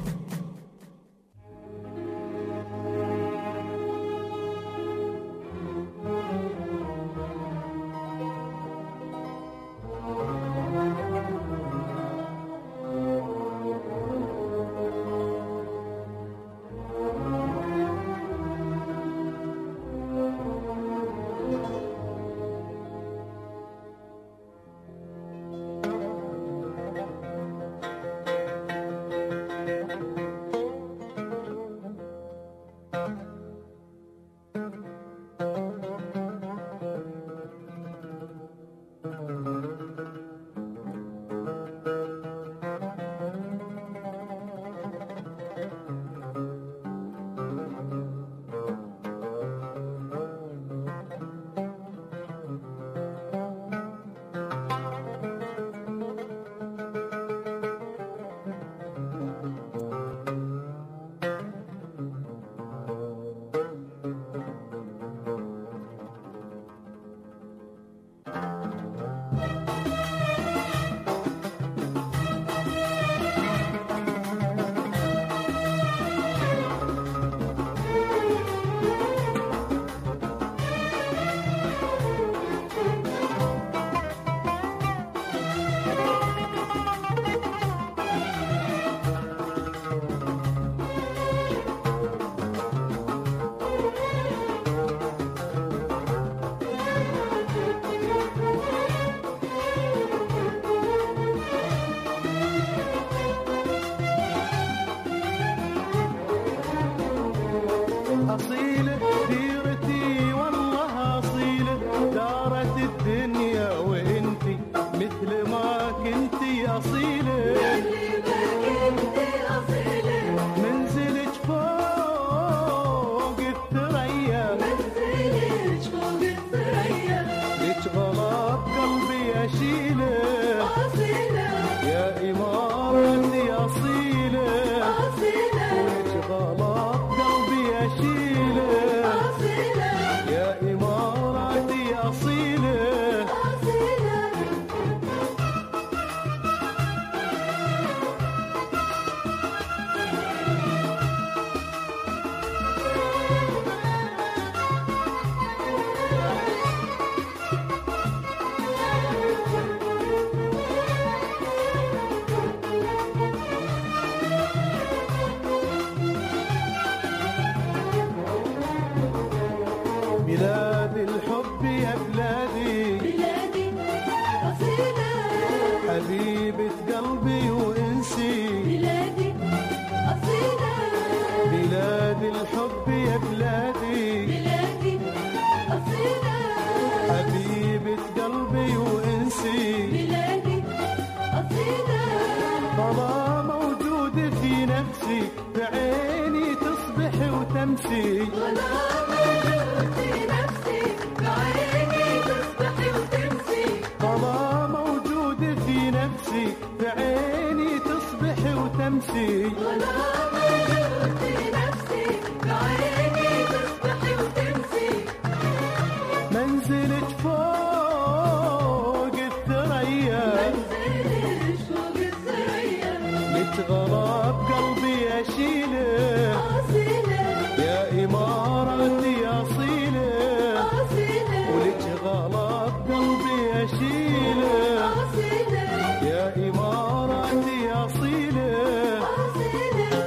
يا بلادي بلادي أصيلة حبيبة قلبي وإنسي بلادي أصيلة بلاد الحب يا بلادي بلادي أصيلة حبيبة قلبي وإنسي بلادي أصيلة طالما موجود في نفسي بعيني تصبح وتمسي طالما موجود في نفسي بعيني تصبح وتمسي طالما موجود في نفسي بعيني تصبح وتمسي طالما موجود في نفسي بعيني تصبح وتمسي منزلك فوق الثريا منزلك فوق الثريا متغرب قلبي أشيله أصيله يا إمارتي أصيله أصيله ولك غلط قلبي أشيله أصيله يا إمارتي أصيله أصيله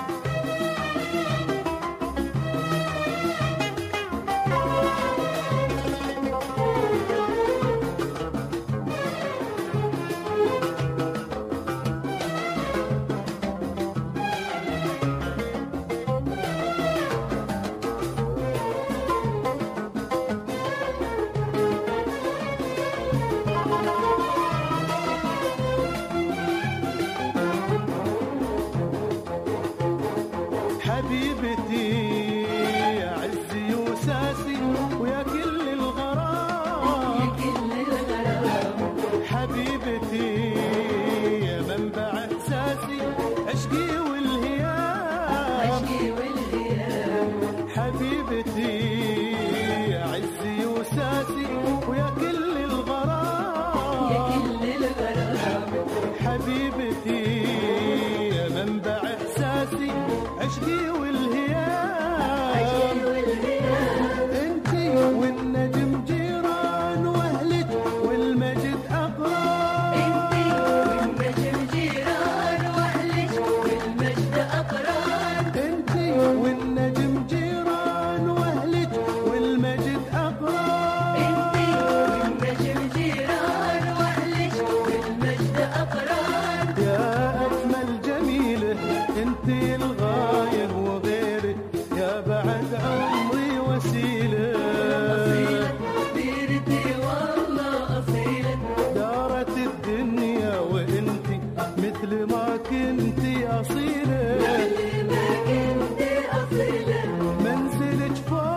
حبيبتي يا عزي وساسي ويا كل الغرام يا كل الغرام حبيبتي يا منبع احساسي عشقي والهيام عشقي والهيام حبيبتي يا عزي وساسي ويا كل الغرام يا كل الغرام حبيبتي يا منبع احساسي عشقي والهيام انتي والنجم جيران واهلك والمجد اقران انتي والنجم جيران واهلك والمجد اقران انتي والنجم جيران واهلك والمجد اقران انتي والنجم جيران واهلك والمجد اقران يا اجمل جميله انتي الغايه وغيرك يا بعد عمري وسيله اصيله ديرتي والله اصيله دارت الدنيا وانتي مثل ما كنتي اصيله مثل ما كنتي اصيله منزلك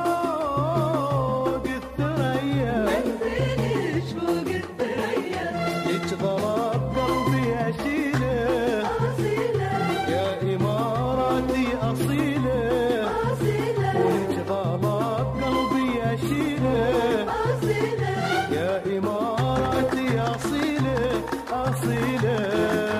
فوق الثريا منزلك فوق الثريا لك غراب قلبي اشيله اصيله يا إماراتي أصيلة أصيلة ولك غراب قلبي أشيله أصيلة يا إماراتي أصيلة أصيلة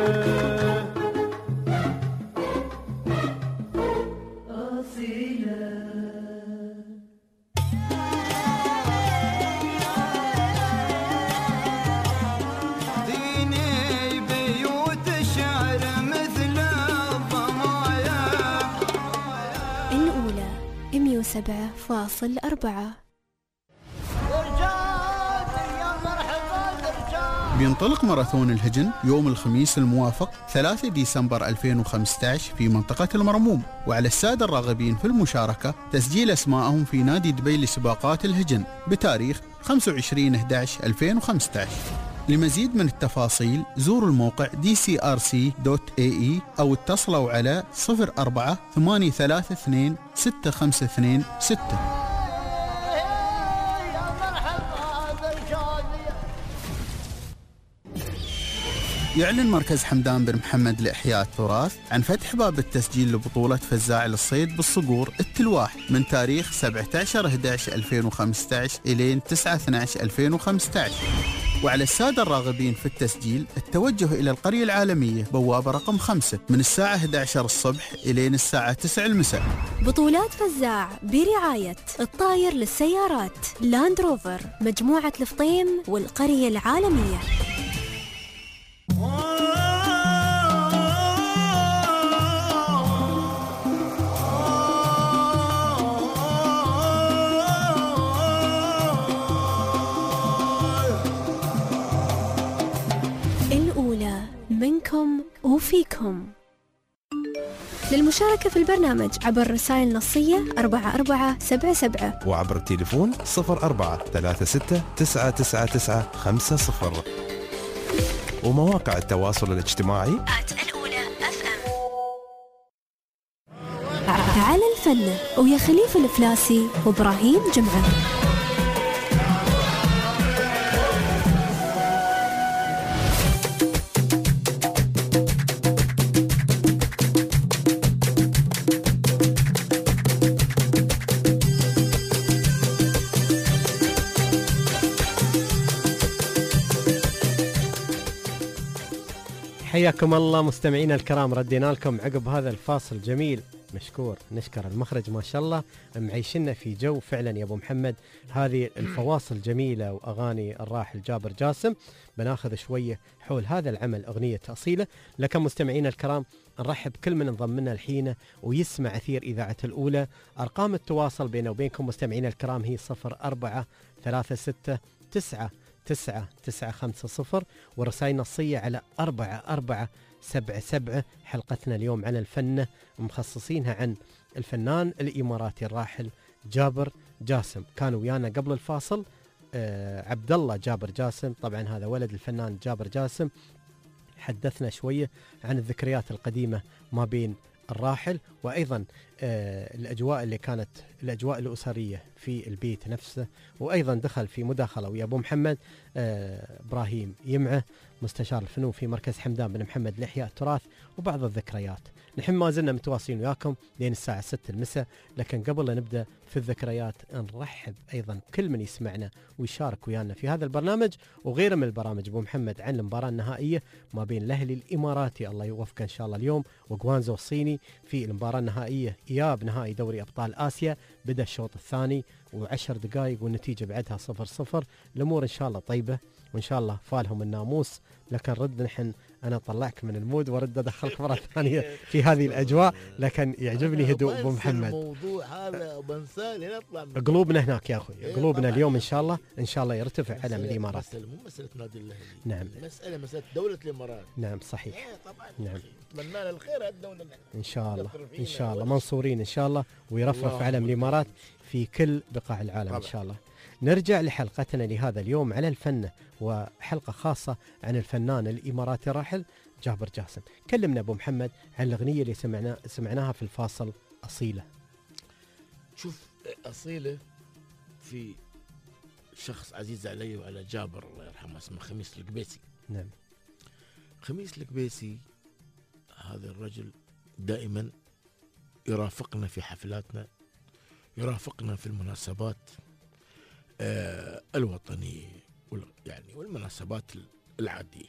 ديني بيوت الشعر مثل الضمايا الأولى مية وسبعة فاصل أربعة. بينطلق ماراثون الهجن يوم الخميس الموافق ثلاثة ديسمبر ألفين وخمسة عشر في منطقة المرموم، وعلى السادة الراغبين في المشاركة تسجيل أسماءهم في نادي دبي لسباقات الهجن بتاريخ خمسة وعشرين أحد عشر ألفين وخمسة عشر. لمزيد من التفاصيل زوروا الموقع دي سي آر سي دوت إيه إي أو اتصلوا على صفر أربعة ثمانية ثلاثة اثنين ستة خمسة اثنين ستة. يعلن مركز حمدان بن محمد لإحياء التراث عن فتح باب التسجيل لبطولة فزاع للصيد بالصقور التلواح من تاريخ سبعة عشر أحد عشر ألفين وخمسة عشر إلى تسعة اثنا عشر ألفين وخمسة عشر. وعلى السادة الراغبين في التسجيل التوجه إلى القرية العالمية بوابة رقم خمسة من الساعة أحد عشر الصبح إلى الساعة تسعة المساء. بطولات فزاع برعاية الطاير للسيارات، لاند روفر، مجموعة الفطيم والقرية العالمية. فيكم. للمشاركة في البرنامج عبر رسائل نصية أربعة أربعة سبعة سبعة وعبر التليفون صفر أربعة ثلاثة ستة تسعة تسعة تسعة خمسة صفر ومواقع التواصل الاجتماعي الأولى أف أم. تعال الفن ويا خليفة الفلاسي وإبراهيم جمعة. حياكم الله مستمعينا الكرام، ردينا لكم عقب هذا الفاصل الجميل. مشكور، نشكر المخرج ما شاء الله معيشنا في جو فعلا يا ابو محمد. هذه الفواصل جميله واغاني الراحل جابر جاسم. بناخذ شويه حول هذا العمل اغنيه اصيله. لكن مستمعينا الكرام نرحب كل من انضم لنا الحين ويسمع اثير اذاعه الاولى. ارقام التواصل بيننا وبينكم مستمعينا الكرام هي صفر أربعة ثلاثة ستة تسعة تسعة تسعة خمسة صفر ورسائل نصية على أربعة أربعة سبعة سبعة. حلقتنا اليوم عن الفن، مخصصينها عن الفنان الإماراتي الراحل جابر جاسم. كان ويانا قبل الفاصل آه عبد الله جابر جاسم، طبعا هذا ولد الفنان جابر جاسم. حدثنا شوية عن الذكريات القديمة ما بين الراحل وأيضا آه الأجواء اللي كانت الأجواء الأسرية في البيت نفسه. وأيضا دخل في مداخلة ويا أبو محمد آه إبراهيم يمعة مستشار الفنون في مركز حمدان بن محمد لإحياء التراث وبعض الذكريات. نحن ما زلنا متواصلين وياكم لين الساعة ستة المساء. لكن قبل لا نبدأ في الذكريات نرحب أيضا كل من يسمعنا ويشارك ويانا في هذا البرنامج وغيره من البرامج أبو محمد عن المباراة النهائية ما بين الأهلي الإماراتي الله يوفقه إن شاء الله اليوم وغوانزو الصيني في المباراة النهائية إياب نهائي دوري أبطال آسيا. بدأ الشوط الثاني وعشر دقائق والنتيجة بعدها صفر صفر. الأمور إن شاء الله طيبة وإن شاء الله فالهم الناموس. لكن رد نحن أنا طلعك من المود ورد أدخلك مرة ثانية في هذه الأجواء. لكن يعجبني هدوء أبو محمد. الموضوع هذا وبنسالي نطلع قلوبنا هناك يا أخوي، قلوبنا اليوم إن شاء الله إن شاء الله يرتفع علم الإمارات. مسألة مو مسألة نادي الأهلي، نعم مسألة مسألة دولة الإمارات. نعم صحيح. إيه طبعا. نعم أتمنى لها الخير هالدولة إن شاء الله إن شاء الله منصورين إن شاء الله ويرفرف علم الإمارات في كل بقاع العالم طبعا. إن شاء الله. نرجع لحلقتنا لهذا اليوم على الفن وحلقة خاصة عن الفنان الإماراتي الراحل جابر جاسم. كلمنا أبو محمد عن الأغنية اللي سمعنا سمعناها في الفاصل أصيلة. شوف أصيلة في شخص عزيز علي وعلى جابر الله يرحمه اسمه خميس القبيسي. نعم. خميس القبيسي هذا الرجل دائما يرافقنا في حفلاتنا، يرافقنا في المناسبات آه الوطنية يعني والمناسبات العادية.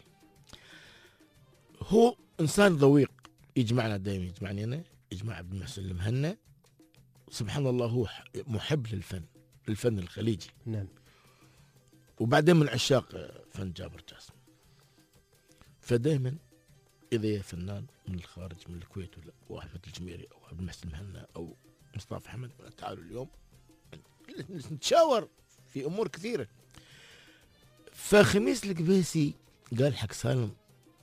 هو إنسان ذويق يجمعنا دائما، يجمعني أنا، يجمع عبد المحسن المهنا. سبحان الله هو محب للفن، الفن الخليجي. نعم. وبعدين من عشاق فن جابر جاسم. فدائما إذا فنان من الخارج من الكويت ولا أحمد الجميري أو عبد المحسن المهنا أو مصطفى حمد تعالوا اليوم نتشاور في أمور كثيرة. فخميس القبيسي قال حق سالم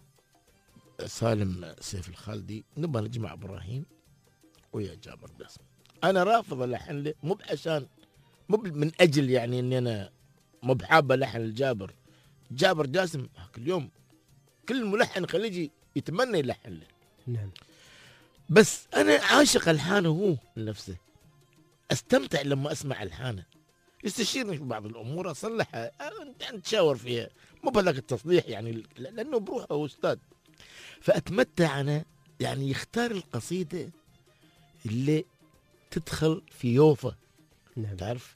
سالم سيف الخالدي نبغى نجمع إبراهيم ويا جابر جاسم. أنا رافض اللحن له مو عشان مو من أجل يعني إني أنا مو بحابة لحن الجابر. جابر جاسم اليوم كل ملحن خليجي يتمنى يلحن له. نعم. بس أنا عاشق ألحانه هو نفسه، أستمتع لما أسمع ألحانه، يستشيرني في بعض الأمور أصلحها نتشاور فيها مو بهذاك التصليح يعني لأنه بروحه هو أستاذ. فأتمتع أنا يعني يختار القصيدة اللي تدخل في يوفا. نعم. تعرف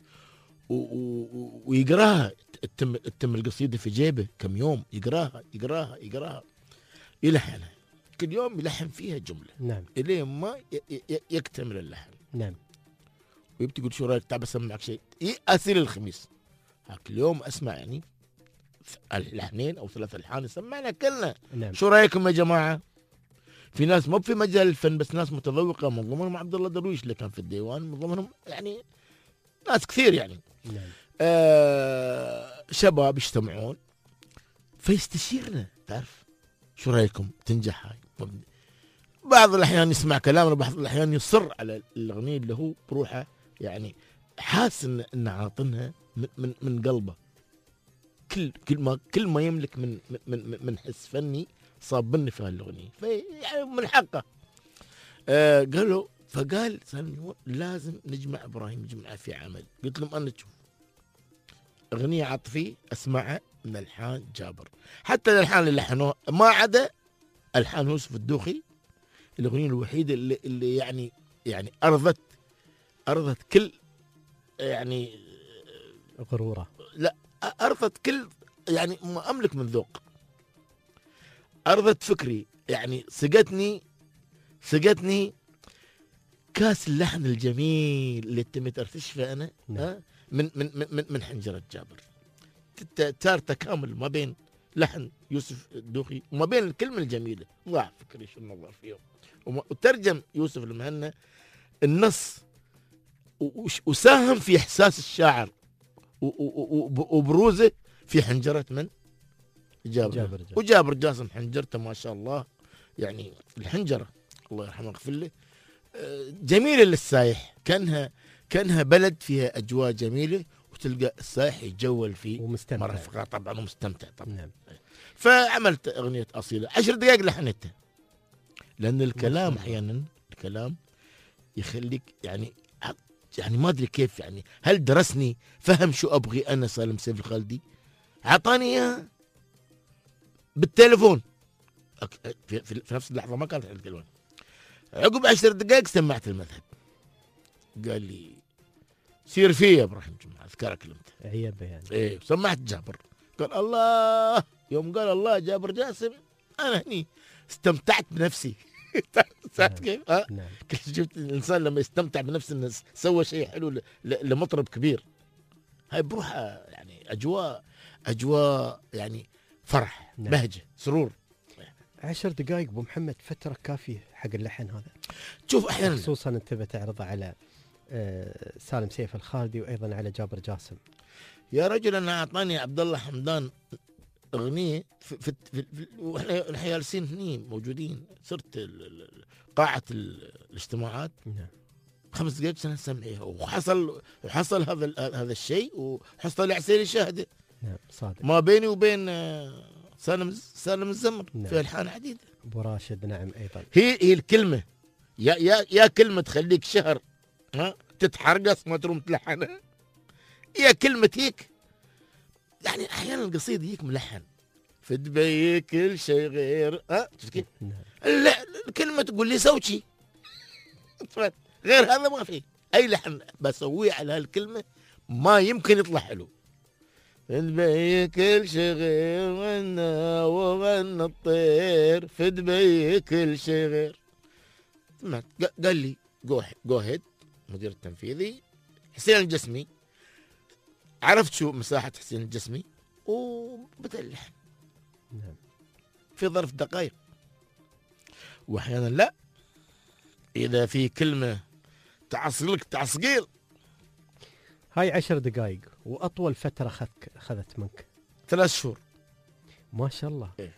ويقراها تتم تتم القصيدة في جيبه كم يوم يقراها يقراها يقراها يلحنها كل يوم يلحن فيها جملة. نعم. إليه ما يكتمل اللحن. نعم. ويبتي يقول شو رايك تعب اسمعك شيء أسيل الخميس هاك اليوم اسمع يعني اللحنين او ثلاث الحان سمعنا كلنا. نعم. شو رايكم يا جماعه؟ في ناس مو في مجال الفن بس ناس متذوقه من ضمنهم عبد الله درويش اللي كان في الديوان، من ضمنهم يعني ناس كثير يعني. نعم. آه شباب يجتمعون فيستشيرنا تعرف شو رايكم تنجح هاي بعض الأحيان يسمع كلامنا، بعض الأحيان يصر على الأغنية اللي هو بروحه يعني حاس إن إن عاطنها من من, من قلبه. كل كل ما كل ما يملك من من من, من حس فني صابني في هالأغنية، فيعني من حقه. آه قالوا فقال سالم لازم نجمع إبراهيم نجمعه في عمل. قلت لهم أنا شوف أغنية عاطفية أسمعها من ألحان جابر، حتى الألحان اللي لحنوها ما عدا ألحان يوسف الدوخي، الأغنية الوحيدة اللي, اللي يعني يعني أرضت أرضت كل يعني غروره، لا أرضت كل يعني ما أملك من ذوق، أرضت فكري، يعني سقتني سقتني كاس اللحن الجميل اللي تمت أرتشفه أنا نعم. من من من من حنجرة جابر. تار تكامل ما بين لحن يوسف الدوخي وما بين الكلمة الجميلة، ضاع فكري شو النظر فيهم، وترجم يوسف المهنا النص وساهم في إحساس الشاعر وبروزه في حنجرة من جابر, جابر, جابر. وجابر جاسم حنجرته ما شاء الله، يعني الحنجرة الله يرحمه ويغفر له جميلة للسايح، كانها كانها بلد فيها أجواء جميلة، وتلقى السايح يتجول فيه ومستمتع مرافقه طبعا ومستمتع طبعا. نعم. فعملت أغنية أصيلة عشر دقائق لحنتها، لأن الكلام أحيانا الكلام يخليك يعني يعني ما أدري كيف، يعني هل درسني فهم شو أبغي أنا سالم سيف الخالدي، عطاني إياه بالتليفون في, في, في نفس اللحظة ما كانت التليفون. عقب عشر دقائق سمعت المذهب، قال لي سير فيه يا ابراهيم جمعه اذكرك كلمته عيبه يعني ايه. سمعت جابر قال الله، يوم قال الله جابر جاسم انا هني استمتعت بنفسي. ساعات كيف؟ ها نعم. شفت الانسان لما يستمتع بنفسه انه سوى شيء حلو لمطرب كبير، هاي بروحها يعني اجواء اجواء يعني فرح نعم. بهجه سرور. عشر دقائق ابو محمد فتره كافيه حق اللحن هذا. شوف احيانا خصوصا انت بتعرضه على سالم سيف الخالدي وايضا على جابر جاسم. يا رجل انا اعطاني عبد الله حمدان اغنيه في, في, في, في واحنا نحن جالسين هني موجودين، صرت قاعه الاجتماعات نعم. خمس دقائق سنه سمعيها، وحصل وحصل هذا هذا الشيء، وحصل عسيري شاهده نعم صادق ما بيني وبين سالم سالم الزمر نعم. في الحان عديده. ابو راشد نعم ايضا. هي هي الكلمه يا يا يا كلمه تخليك شهر ها تتحرقص ما تروم تلحنها، يا كلمه هيك يعني احيانا القصيده هيك ملحن في دبي كل شيء غير ها كيف؟ لا الكلمه تقول لي زوجي غير هذا ما في اي لحن بسويه على هالكلمه ما يمكن يطلع حلو. في دبي كل شيء غير غنى وغنى الطير، في دبي كل شيء غير. قال لي جو هيد مدير التنفيذي حسين الجسمي، عرفت شو مساحة حسين الجسمي وبدأ اللحن نعم. في ظرف دقائق. واحيانا لا، اذا في كلمة تعصقلك تعصقيل. هاي عشر دقائق واطول فترة خذك اخذت منك ثلاث شهور ما شاء الله. إيه.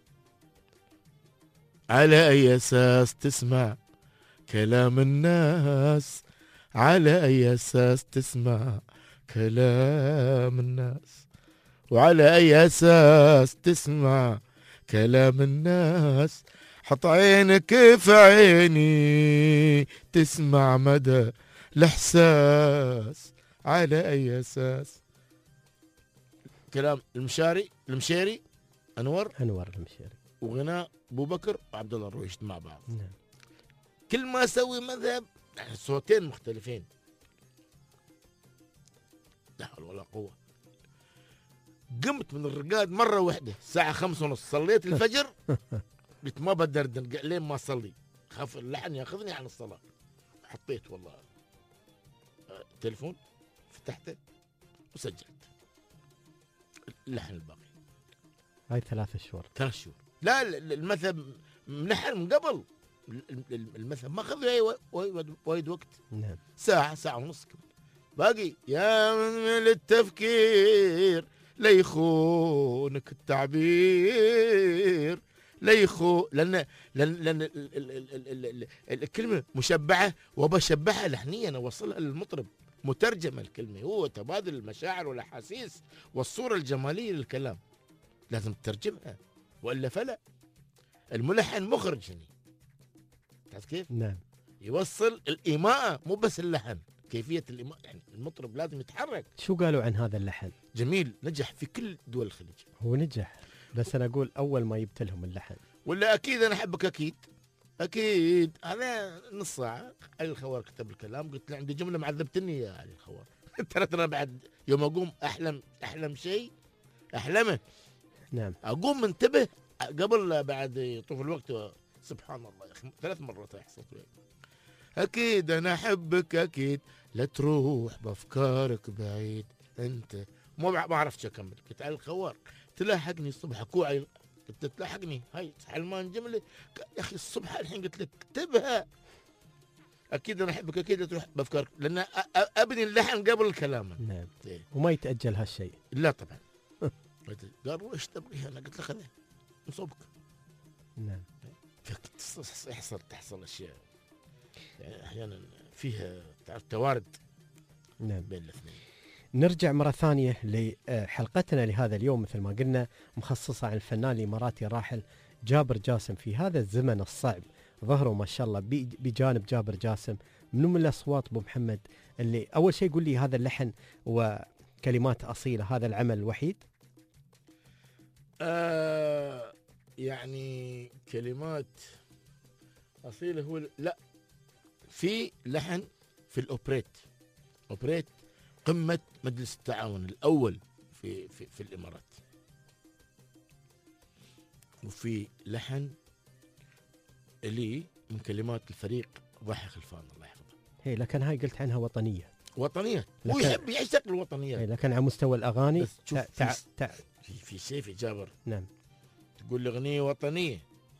على اي اساس تسمع كلام الناس، على أي أساس تسمع كلام الناس، وعلى أي أساس تسمع كلام الناس، حط عينك في عيني تسمع مدى الإحساس، على أي أساس. كلام المشاري المشيري أنور أنور المشيري، وغناء أبو بكر وعبد الله الرويشد مع بعض. نعم. كل ما أسوي مذهب يعني صوتين مختلفين، لا حول ولا قوة. قمت من الرقاد مرة واحدة الساعة خمسة ونص، صليت الفجر قلت ما بدردن لين ما أصلي، خاف اللحن ياخذني عن الصلاة. حطيت والله التليفون فتحته وسجلت اللحن الباقي. هاي ثلاثة شهور ثلاث شهور. لا المذهب ملحن من قبل، المذهب ما أخذ وايد وقت. نعم. ساعة ساعة ونص باقي. يا من التفكير لا يخونك التعبير، ليخو، لان لان, لأن ال- ال- ال- ال- ال- الكلمه مشبعه وبشبعها لحنيا اوصلها للمطرب، مترجمه الكلمه، هو تبادل المشاعر والاحاسيس والصوره الجماليه للكلام، لازم تترجمها والا فلا. الملحن مخرج هنا، تعرف كيف؟ نعم. يوصل الايماء مو بس اللحن، كيفيه الايماء، يعني المطرب لازم يتحرك. شو قالوا عن هذا اللحن؟ جميل، نجح في كل دول الخليج. هو نجح، بس انا اقول اول ما جبت لهم اللحن. ولا اكيد انا احبك اكيد اكيد. هذا نص ساعه علي الخوار كتب الكلام، قلت له عندي جمله معذبتني يا علي الخوار. ترى انا بعد يوم اقوم احلم احلم شيء احلمه. نعم. اقوم منتبه قبل بعد يطوف الوقت. سبحان الله يا اخي، ثلاث مرات يحصل. اكيد انا احبك اكيد، لا تروح بافكارك بعيد انت. مو ما عرفت اكمل، قلت علي الخوار تلاحقني الصبح اكوع، قلت تلاحقني هاي حلمان جمله يا اخي الصبح الحين قلت لك اكتبها. اكيد انا احبك اكيد لا تروح بافكارك، لان ابني اللحن قبل الكلام. نعم. وما يتاجل هالشيء. لا طبعا. قال ايش تبغي؟ انا قلت له خذها نصبك. نعم. يحصل تحصل اشياء يعني احيانا فيها تعرف توارد. نعم. بين الاثنين. نرجع مرة ثانية لحلقتنا لهذا اليوم، مثل ما قلنا مخصصة عن الفنان الإماراتي الراحل جابر جاسم. في هذا الزمن الصعب ظهروا ما شاء الله بجانب جابر جاسم منو من الأصوات أبو محمد اللي أول شيء يقول لي هذا اللحن وكلمات أصيلة، هذا العمل الوحيد؟ آه يعني كلمات أصيلة هو لا، في لحن في الأوبريت، أوبريت قمة مجلس التعاون الأول في في, في الإمارات، وفي لحن اللي من كلمات الفريق ضحى خلفان الله يحفظه. هي لكن هاي قلت عنها وطنية. وطنية، هو يحب يعشق الوطنية. هي لكن على مستوى الأغاني تع... تع... تع... في في شيء في جابر. نعم. تقول أغنية وطنية،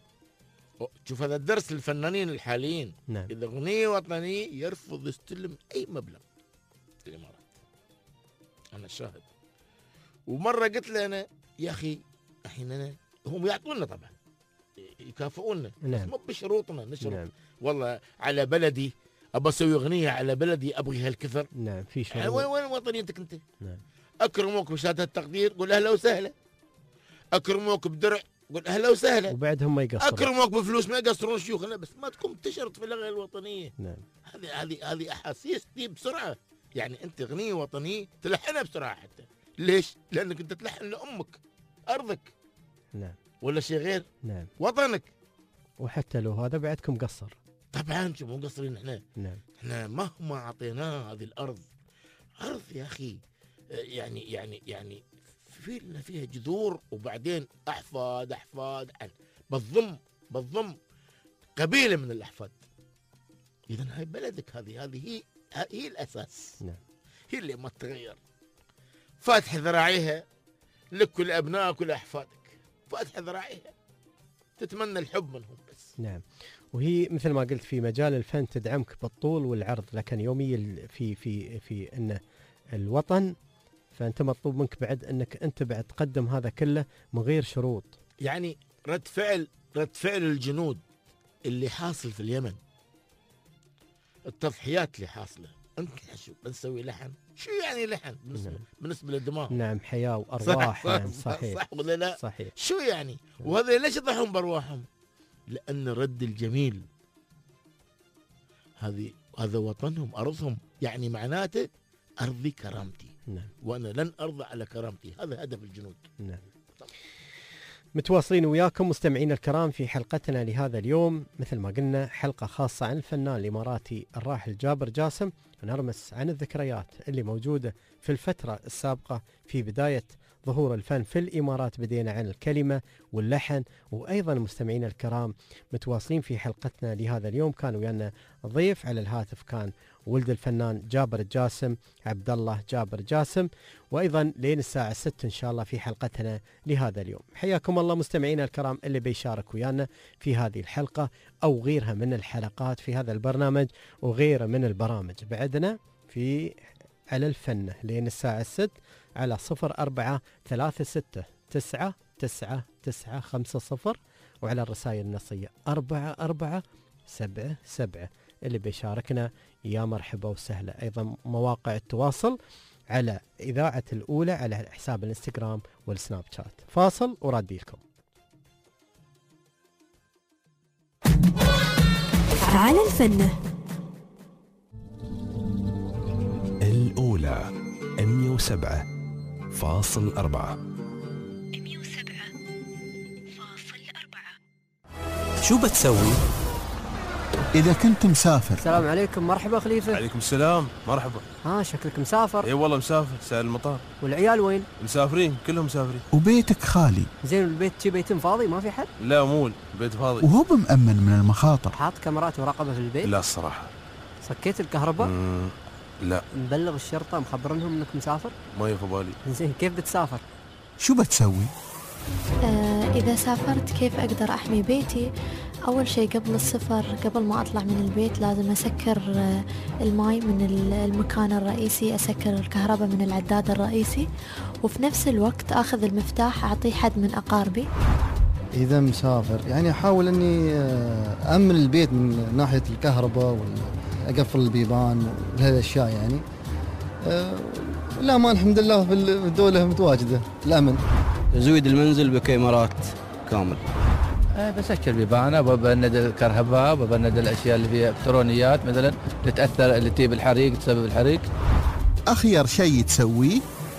شوف هذا الدرس للفنانين الحاليين. نعم. إذا أغنية وطنية يرفض يستلم أي مبلغ في الإمارات، أنا شاهد. ومرة قلت له أنا يا أخي الحين أنا هم يعطونا طبعا يكافئونا. نعم. بس مو بشروطنا نشرط. نعم. والله على بلدي أبى أسوي أغنية على بلدي أبغي هالكثر. نعم. في شروط. وين وين وطنيتك أنت؟ نعم. أكرموك بشهادة التقدير قول أهلا وسهلا، أكرموك بدرع قول أهلا وسهلا، وبعدهم ما يقصرون. أكرموك بفلوس ما يقصرون شيوخنا، بس ما تكون تشرط في الأغنية الوطنية. نعم. هذه هذه هذه أحاسيس دي بسرعة، يعني أنت أغنية وطنية تلحنها بسرعة حتى. ليش؟ لأنك أنت تلحن لأمك أرضك. نعم. ولا شيء غير. نعم. وطنك. وحتى لو هذا بعدكم قصر. طبعا شو مو مقصرين احنا. نعم. احنا مهما اعطيناه هذه الارض، ارض يا اخي يعني يعني يعني في لنا فيها جذور، وبعدين احفاد احفاد عن بتضم بتضم قبيله من الاحفاد. اذا هاي بلدك، هذه هذه هي هي الاساس. نعم. هي اللي ما تتغير. فاتح ذراعيها لك ولابنائك ولاحفادك، فاتح ذراعيها تتمنى الحب منهم بس. نعم. وهي مثل ما قلت في مجال الفن تدعمك بالطول والعرض، لكن يوميا في في في انه الوطن، فانت مطلوب منك بعد انك انت بعد تقدم هذا كله من غير شروط. يعني رد فعل رد فعل الجنود اللي حاصل في اليمن، التضحيات اللي حاصله، انت شو بنسوي لحن؟ شو يعني لحن بالنسبه نعم. بالنسبه للدماء؟ نعم. حياه وارواح. صح, يعني صح, صحيح. صح ولا لا؟ صحيح. شو يعني؟ وهذا ليش يضحون بارواحهم؟ لان رد الجميل، هذه هذا وطنهم ارضهم، يعني معناته ارضي كرامتي. نعم. وانا لن ارضى على كرامتي، هذا هدف الجنود. نعم. متواصلين وياكم مستمعينا الكرام في حلقتنا لهذا اليوم، مثل ما قلنا حلقة خاصة عن الفنان الإماراتي الراحل جابر جاسم، نرمس عن الذكريات اللي موجودة في الفترة السابقة في بداية ظهور الفن في الإمارات. بدينا عن الكلمة واللحن، وأيضا مستمعينا الكرام متواصلين في حلقتنا لهذا اليوم. كان ويانا ضيف على الهاتف كان ولد الفنان جابر جاسم، عبد الله جابر جاسم، وايضا لين الساعه ستة ان شاء الله في حلقتنا لهذا اليوم. حياكم الله مستمعينا الكرام اللي بيشارك ويانا في هذه الحلقه او غيرها من الحلقات في هذا البرنامج وغيره من البرامج. بعدنا في على الفن لين الساعه الست على صفر أربعة ثلاثة ستة تسعة تسعة تسعة خمسة صفر، وعلى الرسائل النصية أربعة أربعة سبعة سبعة. اللي بيشاركنا يا مرحبا وسهلا. أيضا مواقع التواصل على إذاعة الأولى على حساب الانستغرام والسناب شات. فاصل وراديكم على الفن. الأولى مية وسبعة فاصل أربعة. شو بتسوي إذا كنت مسافر؟ السلام عليكم. مرحبا خليفة. عليكم السلام. مرحبا. ها شكلك مسافر. اي والله مسافر، سائل المطار. والعيال وين؟ مسافرين، كلهم مسافرين. وبيتك خالي؟ زين البيت شي بيتم فاضي ما في حد؟ لا مول بيت فاضي. وهو مأمن من المخاطر؟ حاط كاميرات وراقبة في البيت؟ لا الصراحة. سكيت الكهرباء؟ مم. لا. مبلغ الشرطة مخبرنهم انك مسافر؟ ما يفو بالي. زين كيف بتسافر؟ شو بتسوي؟ آه إذا سافرت كيف أقدر أحمي بيتي؟ أول شيء قبل السفر، قبل ما أطلع من البيت لازم أسكر آه الماء من المكان الرئيسي، أسكر الكهرباء من العداد الرئيسي، وفي نفس الوقت أخذ المفتاح أعطيه حد من أقاربي. إذا مسافر يعني أحاول أني أأمن البيت من ناحية الكهرباء وأقفل البيبان وهالأشياء يعني. أه لا ما الحمد لله في الدولة متواجدة الأمن. تزويد المنزل بكاميرات كامل. أه بسكر بيبانه وببند الكهرباء وببند الأشياء اللي فيها إلكترونيات مثلا اللي تأثر اللي تجيب الحريق تسبب الحريق. أخير شيء تسويه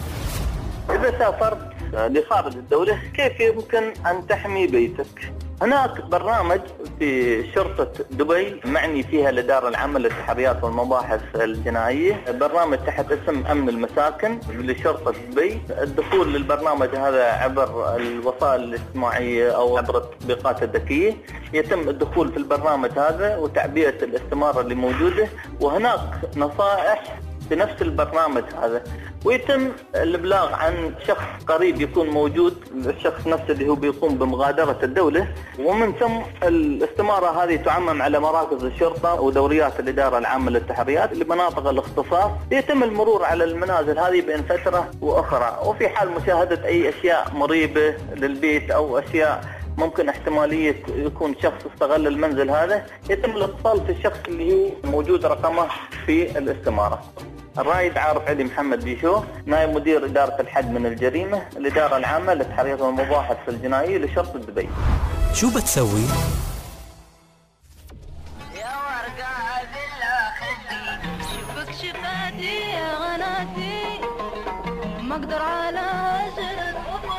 إذا سافرت لخارج الدولة كيف يمكن أن تحمي بيتك؟ هناك برنامج في شرطة دبي معني فيها الإدارة العامة للتحريات والمباحث الجنائية، برنامج تحت اسم أمن المساكن لشرطة دبي. الدخول للبرنامج هذا عبر الوسائل الاجتماعية أو عبر التطبيقات الذكية، يتم الدخول في البرنامج هذا وتعبئة الاستمارة اللي موجودة، وهناك نصائح في نفس البرنامج هذا، ويتم الإبلاغ عن شخص قريب يكون موجود، الشخص نفسه اللي هو بيقوم بمغادرة الدولة، ومن ثم الاستمارة هذه تعمم على مراكز الشرطة ودوريات الإدارة العامة للتحريات لمناطق الاختصاص. يتم المرور على المنازل هذه بين فترة وأخرى، وفي حال مشاهدة أي أشياء مريبة للبيت أو أشياء ممكن احتمالية يكون شخص استغل المنزل هذا، يتم الاتصال في الشخص اللي هو موجود رقمه في الاستمارة. الرائد عارف علي محمد بيشو، نائب مدير إدارة الحد من الجريمة، الإدارة العامة للتحريات والمباحث الجنائية لشرطة دبي. شو بتسوي؟ يا ورقة بالله شوفك شفاتي يا غناتي ما اقدر على هجر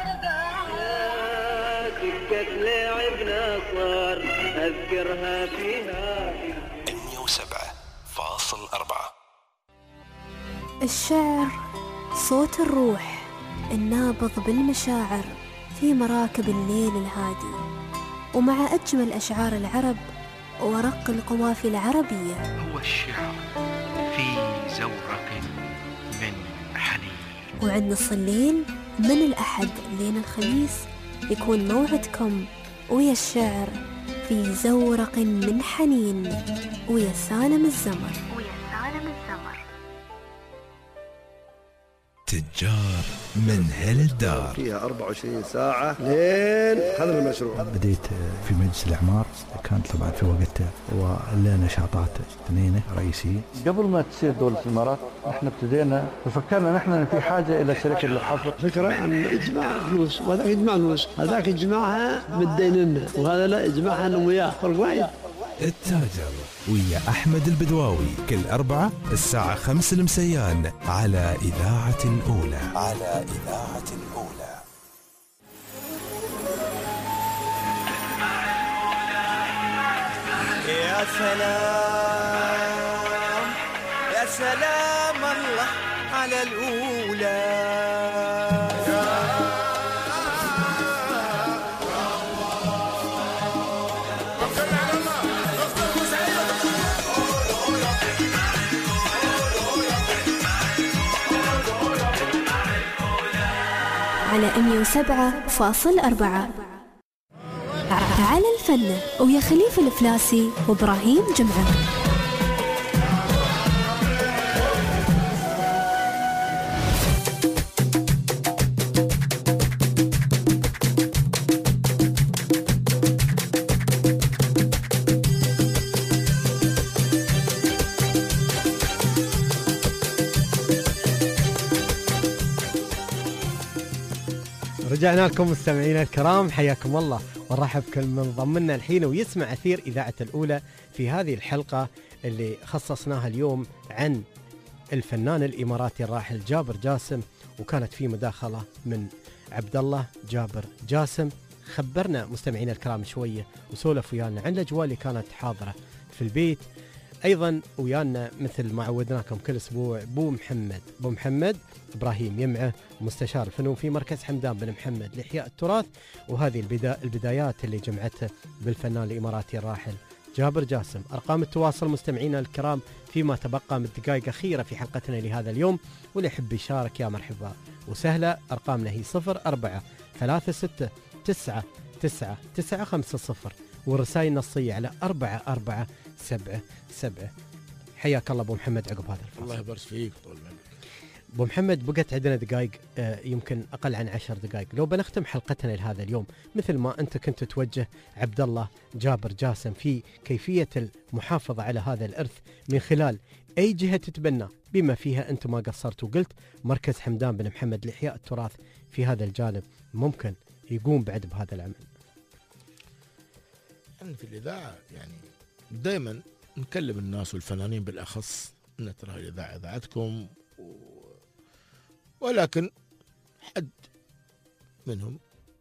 سكت لعبنا صار أذكرها فيها. مية وسبعة فاصل أربعة. الشعر صوت الروح النابض بالمشاعر في مراكب الليل الهادي، ومع أجمل أشعار العرب ورق القوافي العربية. هو الشعر في زورق من حنين. وعند نص الليل من الأحد لين الخميس يكون موعدكم ويا الشعر في زورق من حنين ويا سالم الزمر. تجار من هالدار فيها أربعة وعشرين ساعة لين هذا المشروع. بديت في مجلس الإعمار، كانت طبعا في وقتها ولنا نشاطات اثنين رئيسية. قبل ما تصير دولة الإمارات احنا ابتدينا ففكرنا نحن ان في حاجة إلى شركة للحفر. فكرة أن إجماع فلوس وهذاك يجمع فلوس، هذاك يجمعها متديننا وهذا لا يجمعها أنا وياه، فرق واحد. التاجر ويا أحمد البدواوي كل أربعة الساعة خمس المسيان على إذاعة الأولى. على إذاعة الأولى. يا سلام يا سلام الله على الأولى. على مية وسبعة فاصل أربعة. على الفن ويا خليفة الفلاسي وإبراهيم جمعة. رجعنا لكم مستمعينا الكرام، حياكم الله ونرحب بكل من ضمنا الحين ويسمع أثير إذاعة الأولى في هذه الحلقة اللي خصصناها اليوم عن الفنان الإماراتي الراحل جابر جاسم، وكانت في مداخلة من عبد الله جابر جاسم، خبرنا مستمعينا الكرام شوية وسولف ويانا عن الأجواء اللي كانت حاضرة في البيت. أيضا ويانا مثل ما عودناكم كل أسبوع بو محمد بو محمد إبراهيم يمعه، مستشار الفنون في مركز حمدان بن محمد لإحياء التراث، وهذه البدا البدايات اللي جمعته بالفنان الإماراتي الراحل جابر جاسم. أرقام التواصل مستمعينا الكرام فيما تبقى من دقائق أخيرة في حلقتنا لهذا اليوم، واللي يحب يشارك يا مرحبا وسهلة. أرقامنا هي صفر أربعة ثلاثة ستة تسعة تسعة تسعة خمسة صفر، والرسائل النصية على أربعة أربعة سبعة سبعة. حياك الله أبو محمد عقب هذا الفصل. الله يبارك فيك. طول أبو محمد بقت عندنا دقائق آه يمكن أقل عن عشر دقائق، لو بنختم حلقتنا لهذا اليوم مثل ما أنت كنت توجه عبد الله جابر جاسم في كيفية المحافظة على هذا الإرث من خلال أي جهة تتبنى، بما فيها أنت ما قصرت وقلت مركز حمدان بن محمد لإحياء التراث في هذا الجانب ممكن يقوم بعد بهذا العمل. يعني في الإذاعة يعني دائما نكلم الناس والفنانين بالأخص أن ترى الإذاعة إذاعتكم و... ولكن حد منهم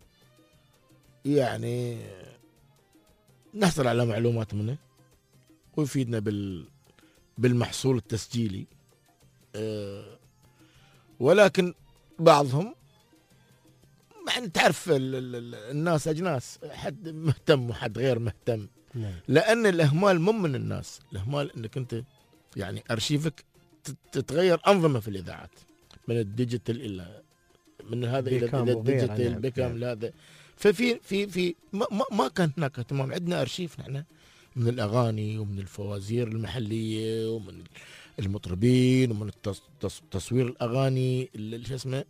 يعني نحصل على معلومات منه ويفيدنا بال بالمحصول التسجيلي، أه ولكن بعضهم يعني تعرف ال ال الناس أجناس، حد مهتم وحد غير مهتم. نعم. لأن الإهمال مو من الناس، الإهمال أنك أنت يعني أرشيفك تتغير أنظمة في الإذاعات من الديجيتال إلى من هذا إلى الديجيتال نعم. بكم لهذا، ففي في في ما, ما كان هناك اهتمام. عندنا أرشيف نحن من الأغاني ومن الفوازير المحلية ومن المطربين ومن تصوير الأغاني شو اسمه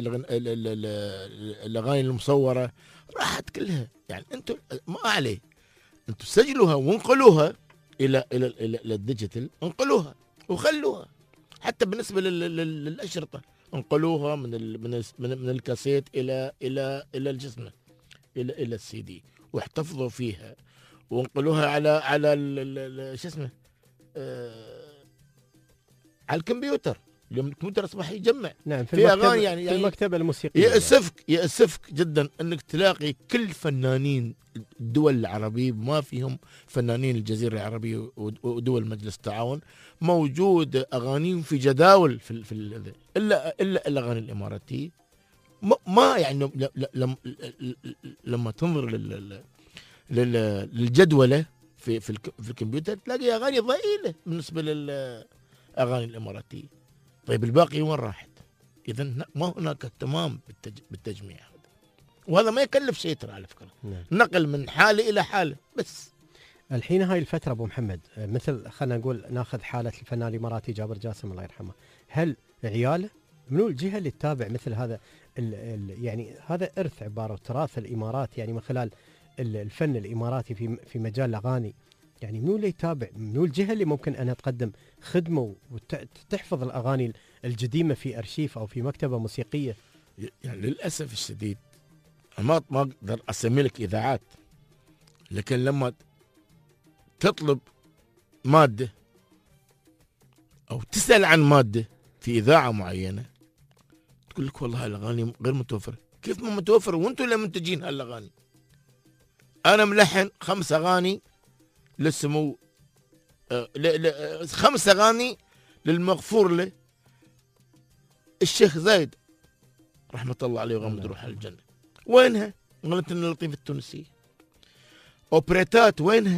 الأغاني المصورة راحت كلها. يعني أنتم ما عليه أنتم سجلوها وانقلوها إلى إلى إلى الديجيتال، انقلوها وخلوها. حتى بالنسبة للأشرطة انقلوها من ال من ال من الكاسيت إلى إلى إلى الجسم إلى إلى السي دي، واحتفظوا فيها وانقلوها على على شو اسمه آه على الكمبيوتر. اليوم الكمبيوتر اصبح يجمع. نعم في, في اغاني يعني, في يعني المكتبه الموسيقيه. يأسفك يأسفك جدا انك تلاقي كل فنانين الدول العربيه ما فيهم فنانين الجزيره العربيه ودول مجلس التعاون موجود اغانيهم في جداول في في الا الا الاغاني الاماراتيه. ما يعني لما لما تنظر لل للجدوله في في الكمبيوتر تلاقي اغاني ضئيله بالنسبه للاغاني الاماراتيه. طيب الباقي وين راحت؟ اذا ما هناك اهتمام بالتجميع هذا، وهذا ما يكلف شيء ترى على فكره. نعم. نقل من حاله الى حاله. بس الحين هاي الفتره ابو محمد مثل خلينا نقول ناخذ حاله الفنان الاماراتي جابر جاسم الله يرحمه، هل عياله منو الجهه اللي تتابع مثل هذا ال ال يعني هذا ارث عباره وتراث الامارات، يعني من خلال الفن الاماراتي في في مجال الاغاني، يعني منو اللي يتابع؟ منو الجهه اللي ممكن انها تقدم خدمه وتحفظ الاغاني الجديمه في ارشيف او في مكتبه موسيقيه؟ يعني للاسف الشديد ما ما اقدر اسمي لك اذاعات، لكن لما تطلب ماده او تسال عن ماده في اذاعه معينه تقول لك والله الاغاني غير متوفره. كيف ما متوفره وانتم اللي منتجين هالاغاني؟ انا ملحن خمس اغاني للسمو آه ل... ل... خمس اغاني للمغفور له الشيخ زايد رحمه الله عليه وغمد روحه الجنه. وينها؟ غلطت اللطيف التونسيه. اوبريتات وينها؟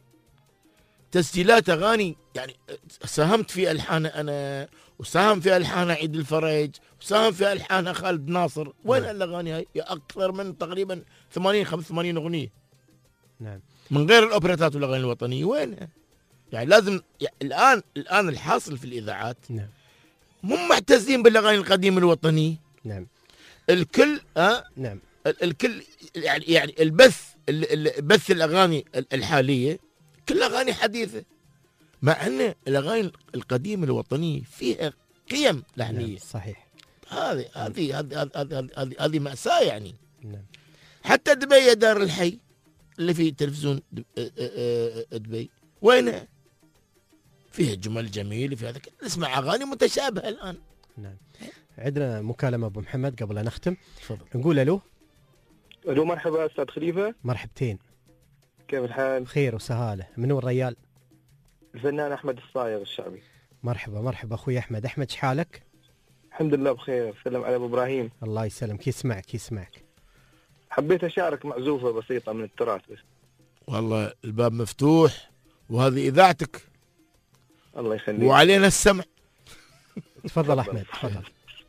تسجيلات اغاني يعني ساهمت في الحانها انا، وساهم في الحانها عيد الفرج، وساهم في الحانها خالد ناصر. وين الاغاني هاي؟ اكثر من تقريبا ثمانين خمسة وثمانين اغنيه. نعم. من غير الاوبريتات والاغاني الوطنيه وينها؟ يعني لازم يعني الان الان الحاصل في الاذاعات نعم مو معتزين بالاغاني القديمه الوطنيه. نعم. الكل ها نعم الكل يعني يعني البث بث الاغاني الحاليه كل اغاني حديثه، مع ان الاغاني القديمه الوطنيه فيها قيم لحنيه. نعم صحيح. هذه هذه هذه هذه هذه هذه مأساة يعني. نعم. حتى دبي دار الحي اللي في تلفزيون دبي وينه؟ فيها جمل جميل في هذا، نسمع اغاني متشابهه الان. نعم. عندنا مكالمه ابو محمد قبل ان نختم. تفضل. نقول الو. الو مرحبا استاذ خليفه. مرحبتين. كيف الحال؟ خير وسهاله. منو الريال؟ الفنان احمد الصايغ الشعبي. مرحبا مرحبا اخوي احمد. احمد شحالك؟ الحمد لله بخير. سلم على ابو ابراهيم. الله يسلمك. يسمعك يسمعك. حبيت اشارك معزوفه بسيطه من التراث بس. والله الباب مفتوح وهذه اذاعتك. الله يخليك. وعلينا السمع. تفضل احمد تفضل.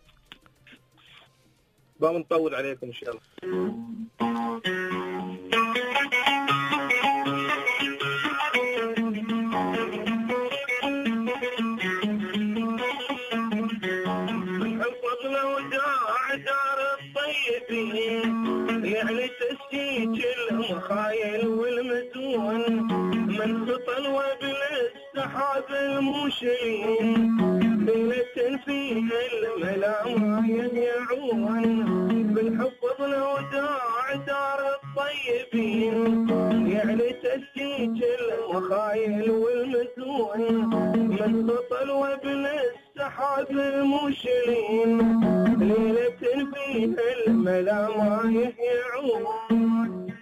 ما بنطول عليكم ان شاء الله. يعني تسجيج المخايل والمتون من خطل وبل السحاب المشين ليلة فيها الملام يهيعون بالحفظ لوداع دار الطيبين يعني تسجيج المخايل والمتون من خطل وبل السحاب المشين ليلة فيها الملام يهيعون.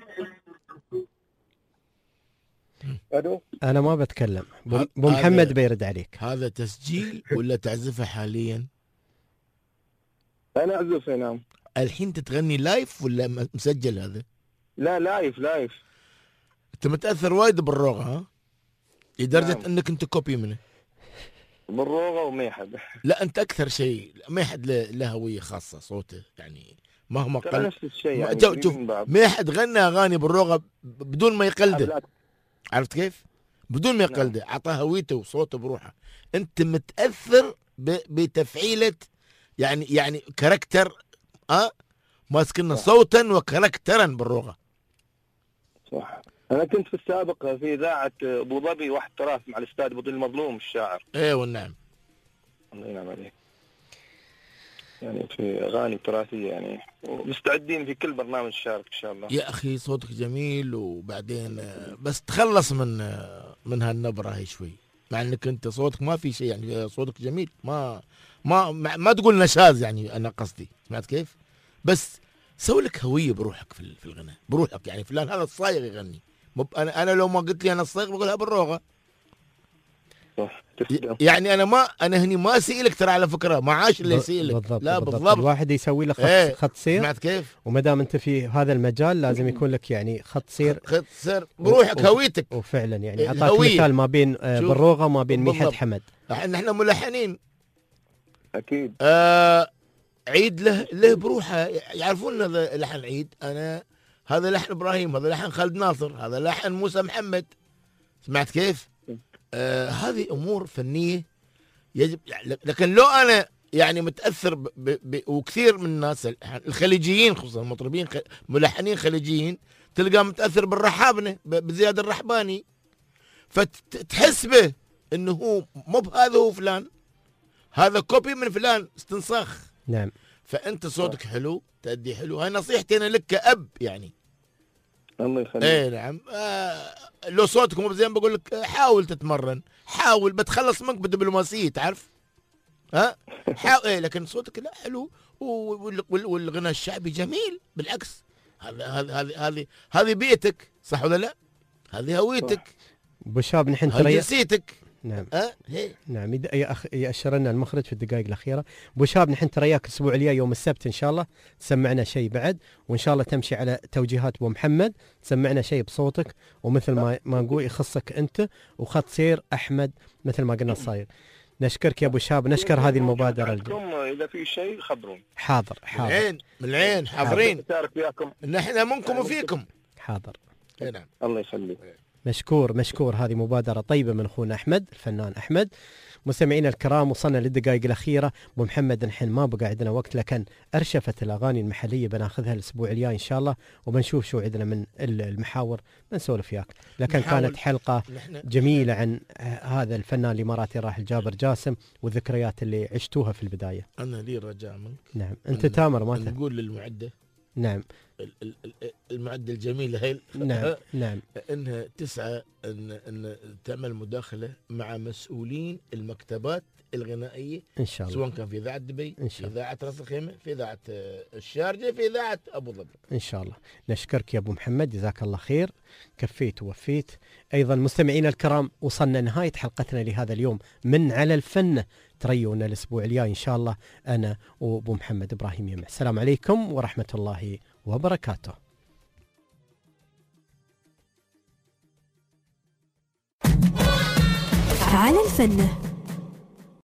ألو؟ أنا ما بتكلم. أبو محمد بيرد عليك. هذا تسجيل ولا تعزفه حاليا؟ أنا أعزفه نعم. الحين تتغني لايف ولا مسجل هذا؟ لا لايف لايف. أنت متأثر وايد بالروغة ها؟ لدرجة نعم. أنك أنت كوبي منه. بالروغة وميحد. لا أنت أكثر شيء ميحد له هوية خاصة صوته يعني مهما قل نفس الشيء يعني. شوف ميحد غنى أغاني بالروغة بدون ما يقلده. عرفت كيف؟ بدون ما يقلده، عطاه هويته وصوته بروحه. انت متاثر بتفعيله يعني يعني كاركتر اه ماسكنا صوتا وكاركترا بالروغه. صح. انا كنت في السابق في اذاعه ابو ظبي واحد تراث مع الاستاذ ابو المظلوم الشاعر. ايوه نعم. الله ينعم عليك. يعني في اغاني تراثيه يعني ومستعدين في كل برنامج شارك ان شاء الله. يا اخي صوتك جميل وبعدين بس تخلص من من هالنبره هي شوي، مع انك انت صوتك ما في شيء يعني صوتك جميل ما ما ما تقول نشاز يعني انا قصدي سمعت كيف؟ بس سوي لك هويه بروحك في في الغناء بروحك يعني فلان هذا الصايغ يغني انا انا لو ما قلت لي انا الصايغ بقولها بالروغه. صح. يعني انا ما انا هني ما اسئلك ترى على فكره ما عاش اللي يسئلك. بالضبط لا بالضبط. بالضبط الواحد يسوي له خط ايه. خط سير. سمعت كيف؟ وما دام انت في هذا المجال لازم يكون لك يعني خط سير خط سير بروحك هويتك. وفعلا يعني اعطاك مثال ما بين بالروغه وما بين ميحد حمد. احنا ملحنين اكيد. آه عيد له له بروحه يعرفون هذا لحن عيد انا هذا لحن ابراهيم هذا لحن خالد ناصر هذا لحن موسى محمد. سمعت كيف؟ آه هذه امور فنيه يجب. لكن لو انا يعني متاثر ب ب وكثير من الناس الخليجيين خصوصا المطربين ملحنين خليجيين تلقاه متاثر بالرحابنه بزياد الرحباني فتحس به انه هو مو بهذا هو فلان هذا كوبي من فلان استنساخ. نعم. فانت صوتك حلو تأدي حلو. هاي نصيحتي انا لك كأب يعني. الله يخليك. ايه نعم. آه لو صوتك مو زين بقول لك حاول تتمرن حاول بتخلص منك بالدبلوماسيه تعرف ها حاول ايه لكن صوتك لا حلو والغناء الشعبي جميل بالعكس هذا هذه هذه هذه بيئتك صح ولا لا؟ هذه هويتك. ابو شاب نحن ترى جنسيتك. نعم. أه؟ نعم يأشر لنا المخرج في الدقائق الأخيرة. أبو شاب نحن ترياك الأسبوع الجاي يوم السبت إن شاء الله تسمعنا شيء بعد وإن شاء الله تمشي على توجيهات أبو محمد تسمعنا شيء بصوتك ومثل ما ما نقول يخصك أنت وخط سير أحمد مثل ما قلنا الصاير. نشكرك يا أبو شاب نشكر هذه المبادرة. إذا في شيء خبرون. حاضر حاضر. من العين من العين حاضرين. نشارك وياكم. نحن منكم وفيكم. حاضر. نعم. الله يخليك. مشكور مشكور. هذه مبادرة طيبة من أخونا أحمد الفنان أحمد مستمعينا الكرام وصلنا للدقائق الأخيرة. أبو محمد الحين ما بقى عندنا وقت، لكن أرشفت الأغاني المحلية بناخذها الأسبوع الجاي إن شاء الله، وبنشوف شو عندنا من المحاور بنسولف وياك. لكن كانت حلقة جميلة عن هذا الفنان الإماراتي الراحل جابر جاسم والذكريات اللي عشتوها في البداية. أنا لي رجاء منك. نعم أنت تامر ما نقول للمعدة. نعم المعدة الجميلة هي نعم نعم انها تسعى ان ان تعمل مداخله مع مسؤولين المكتبات الغنائيه ان شاء الله، سواء كان في اذاعه دبي، في اذاعه راس الخيمه، في اذاعه الشارجه، في اذاعه ابو ظبي ان شاء الله. نشكرك يا ابو محمد، جزاك الله خير، كفيت ووفيت. ايضا مستمعينا الكرام وصلنا نهايه حلقتنا لهذا اليوم من على الفن. تريونا الاسبوع الجاي ان شاء الله انا وابو محمد ابراهيم يمع. السلام عليكم ورحمه الله وبركاته. على الفن.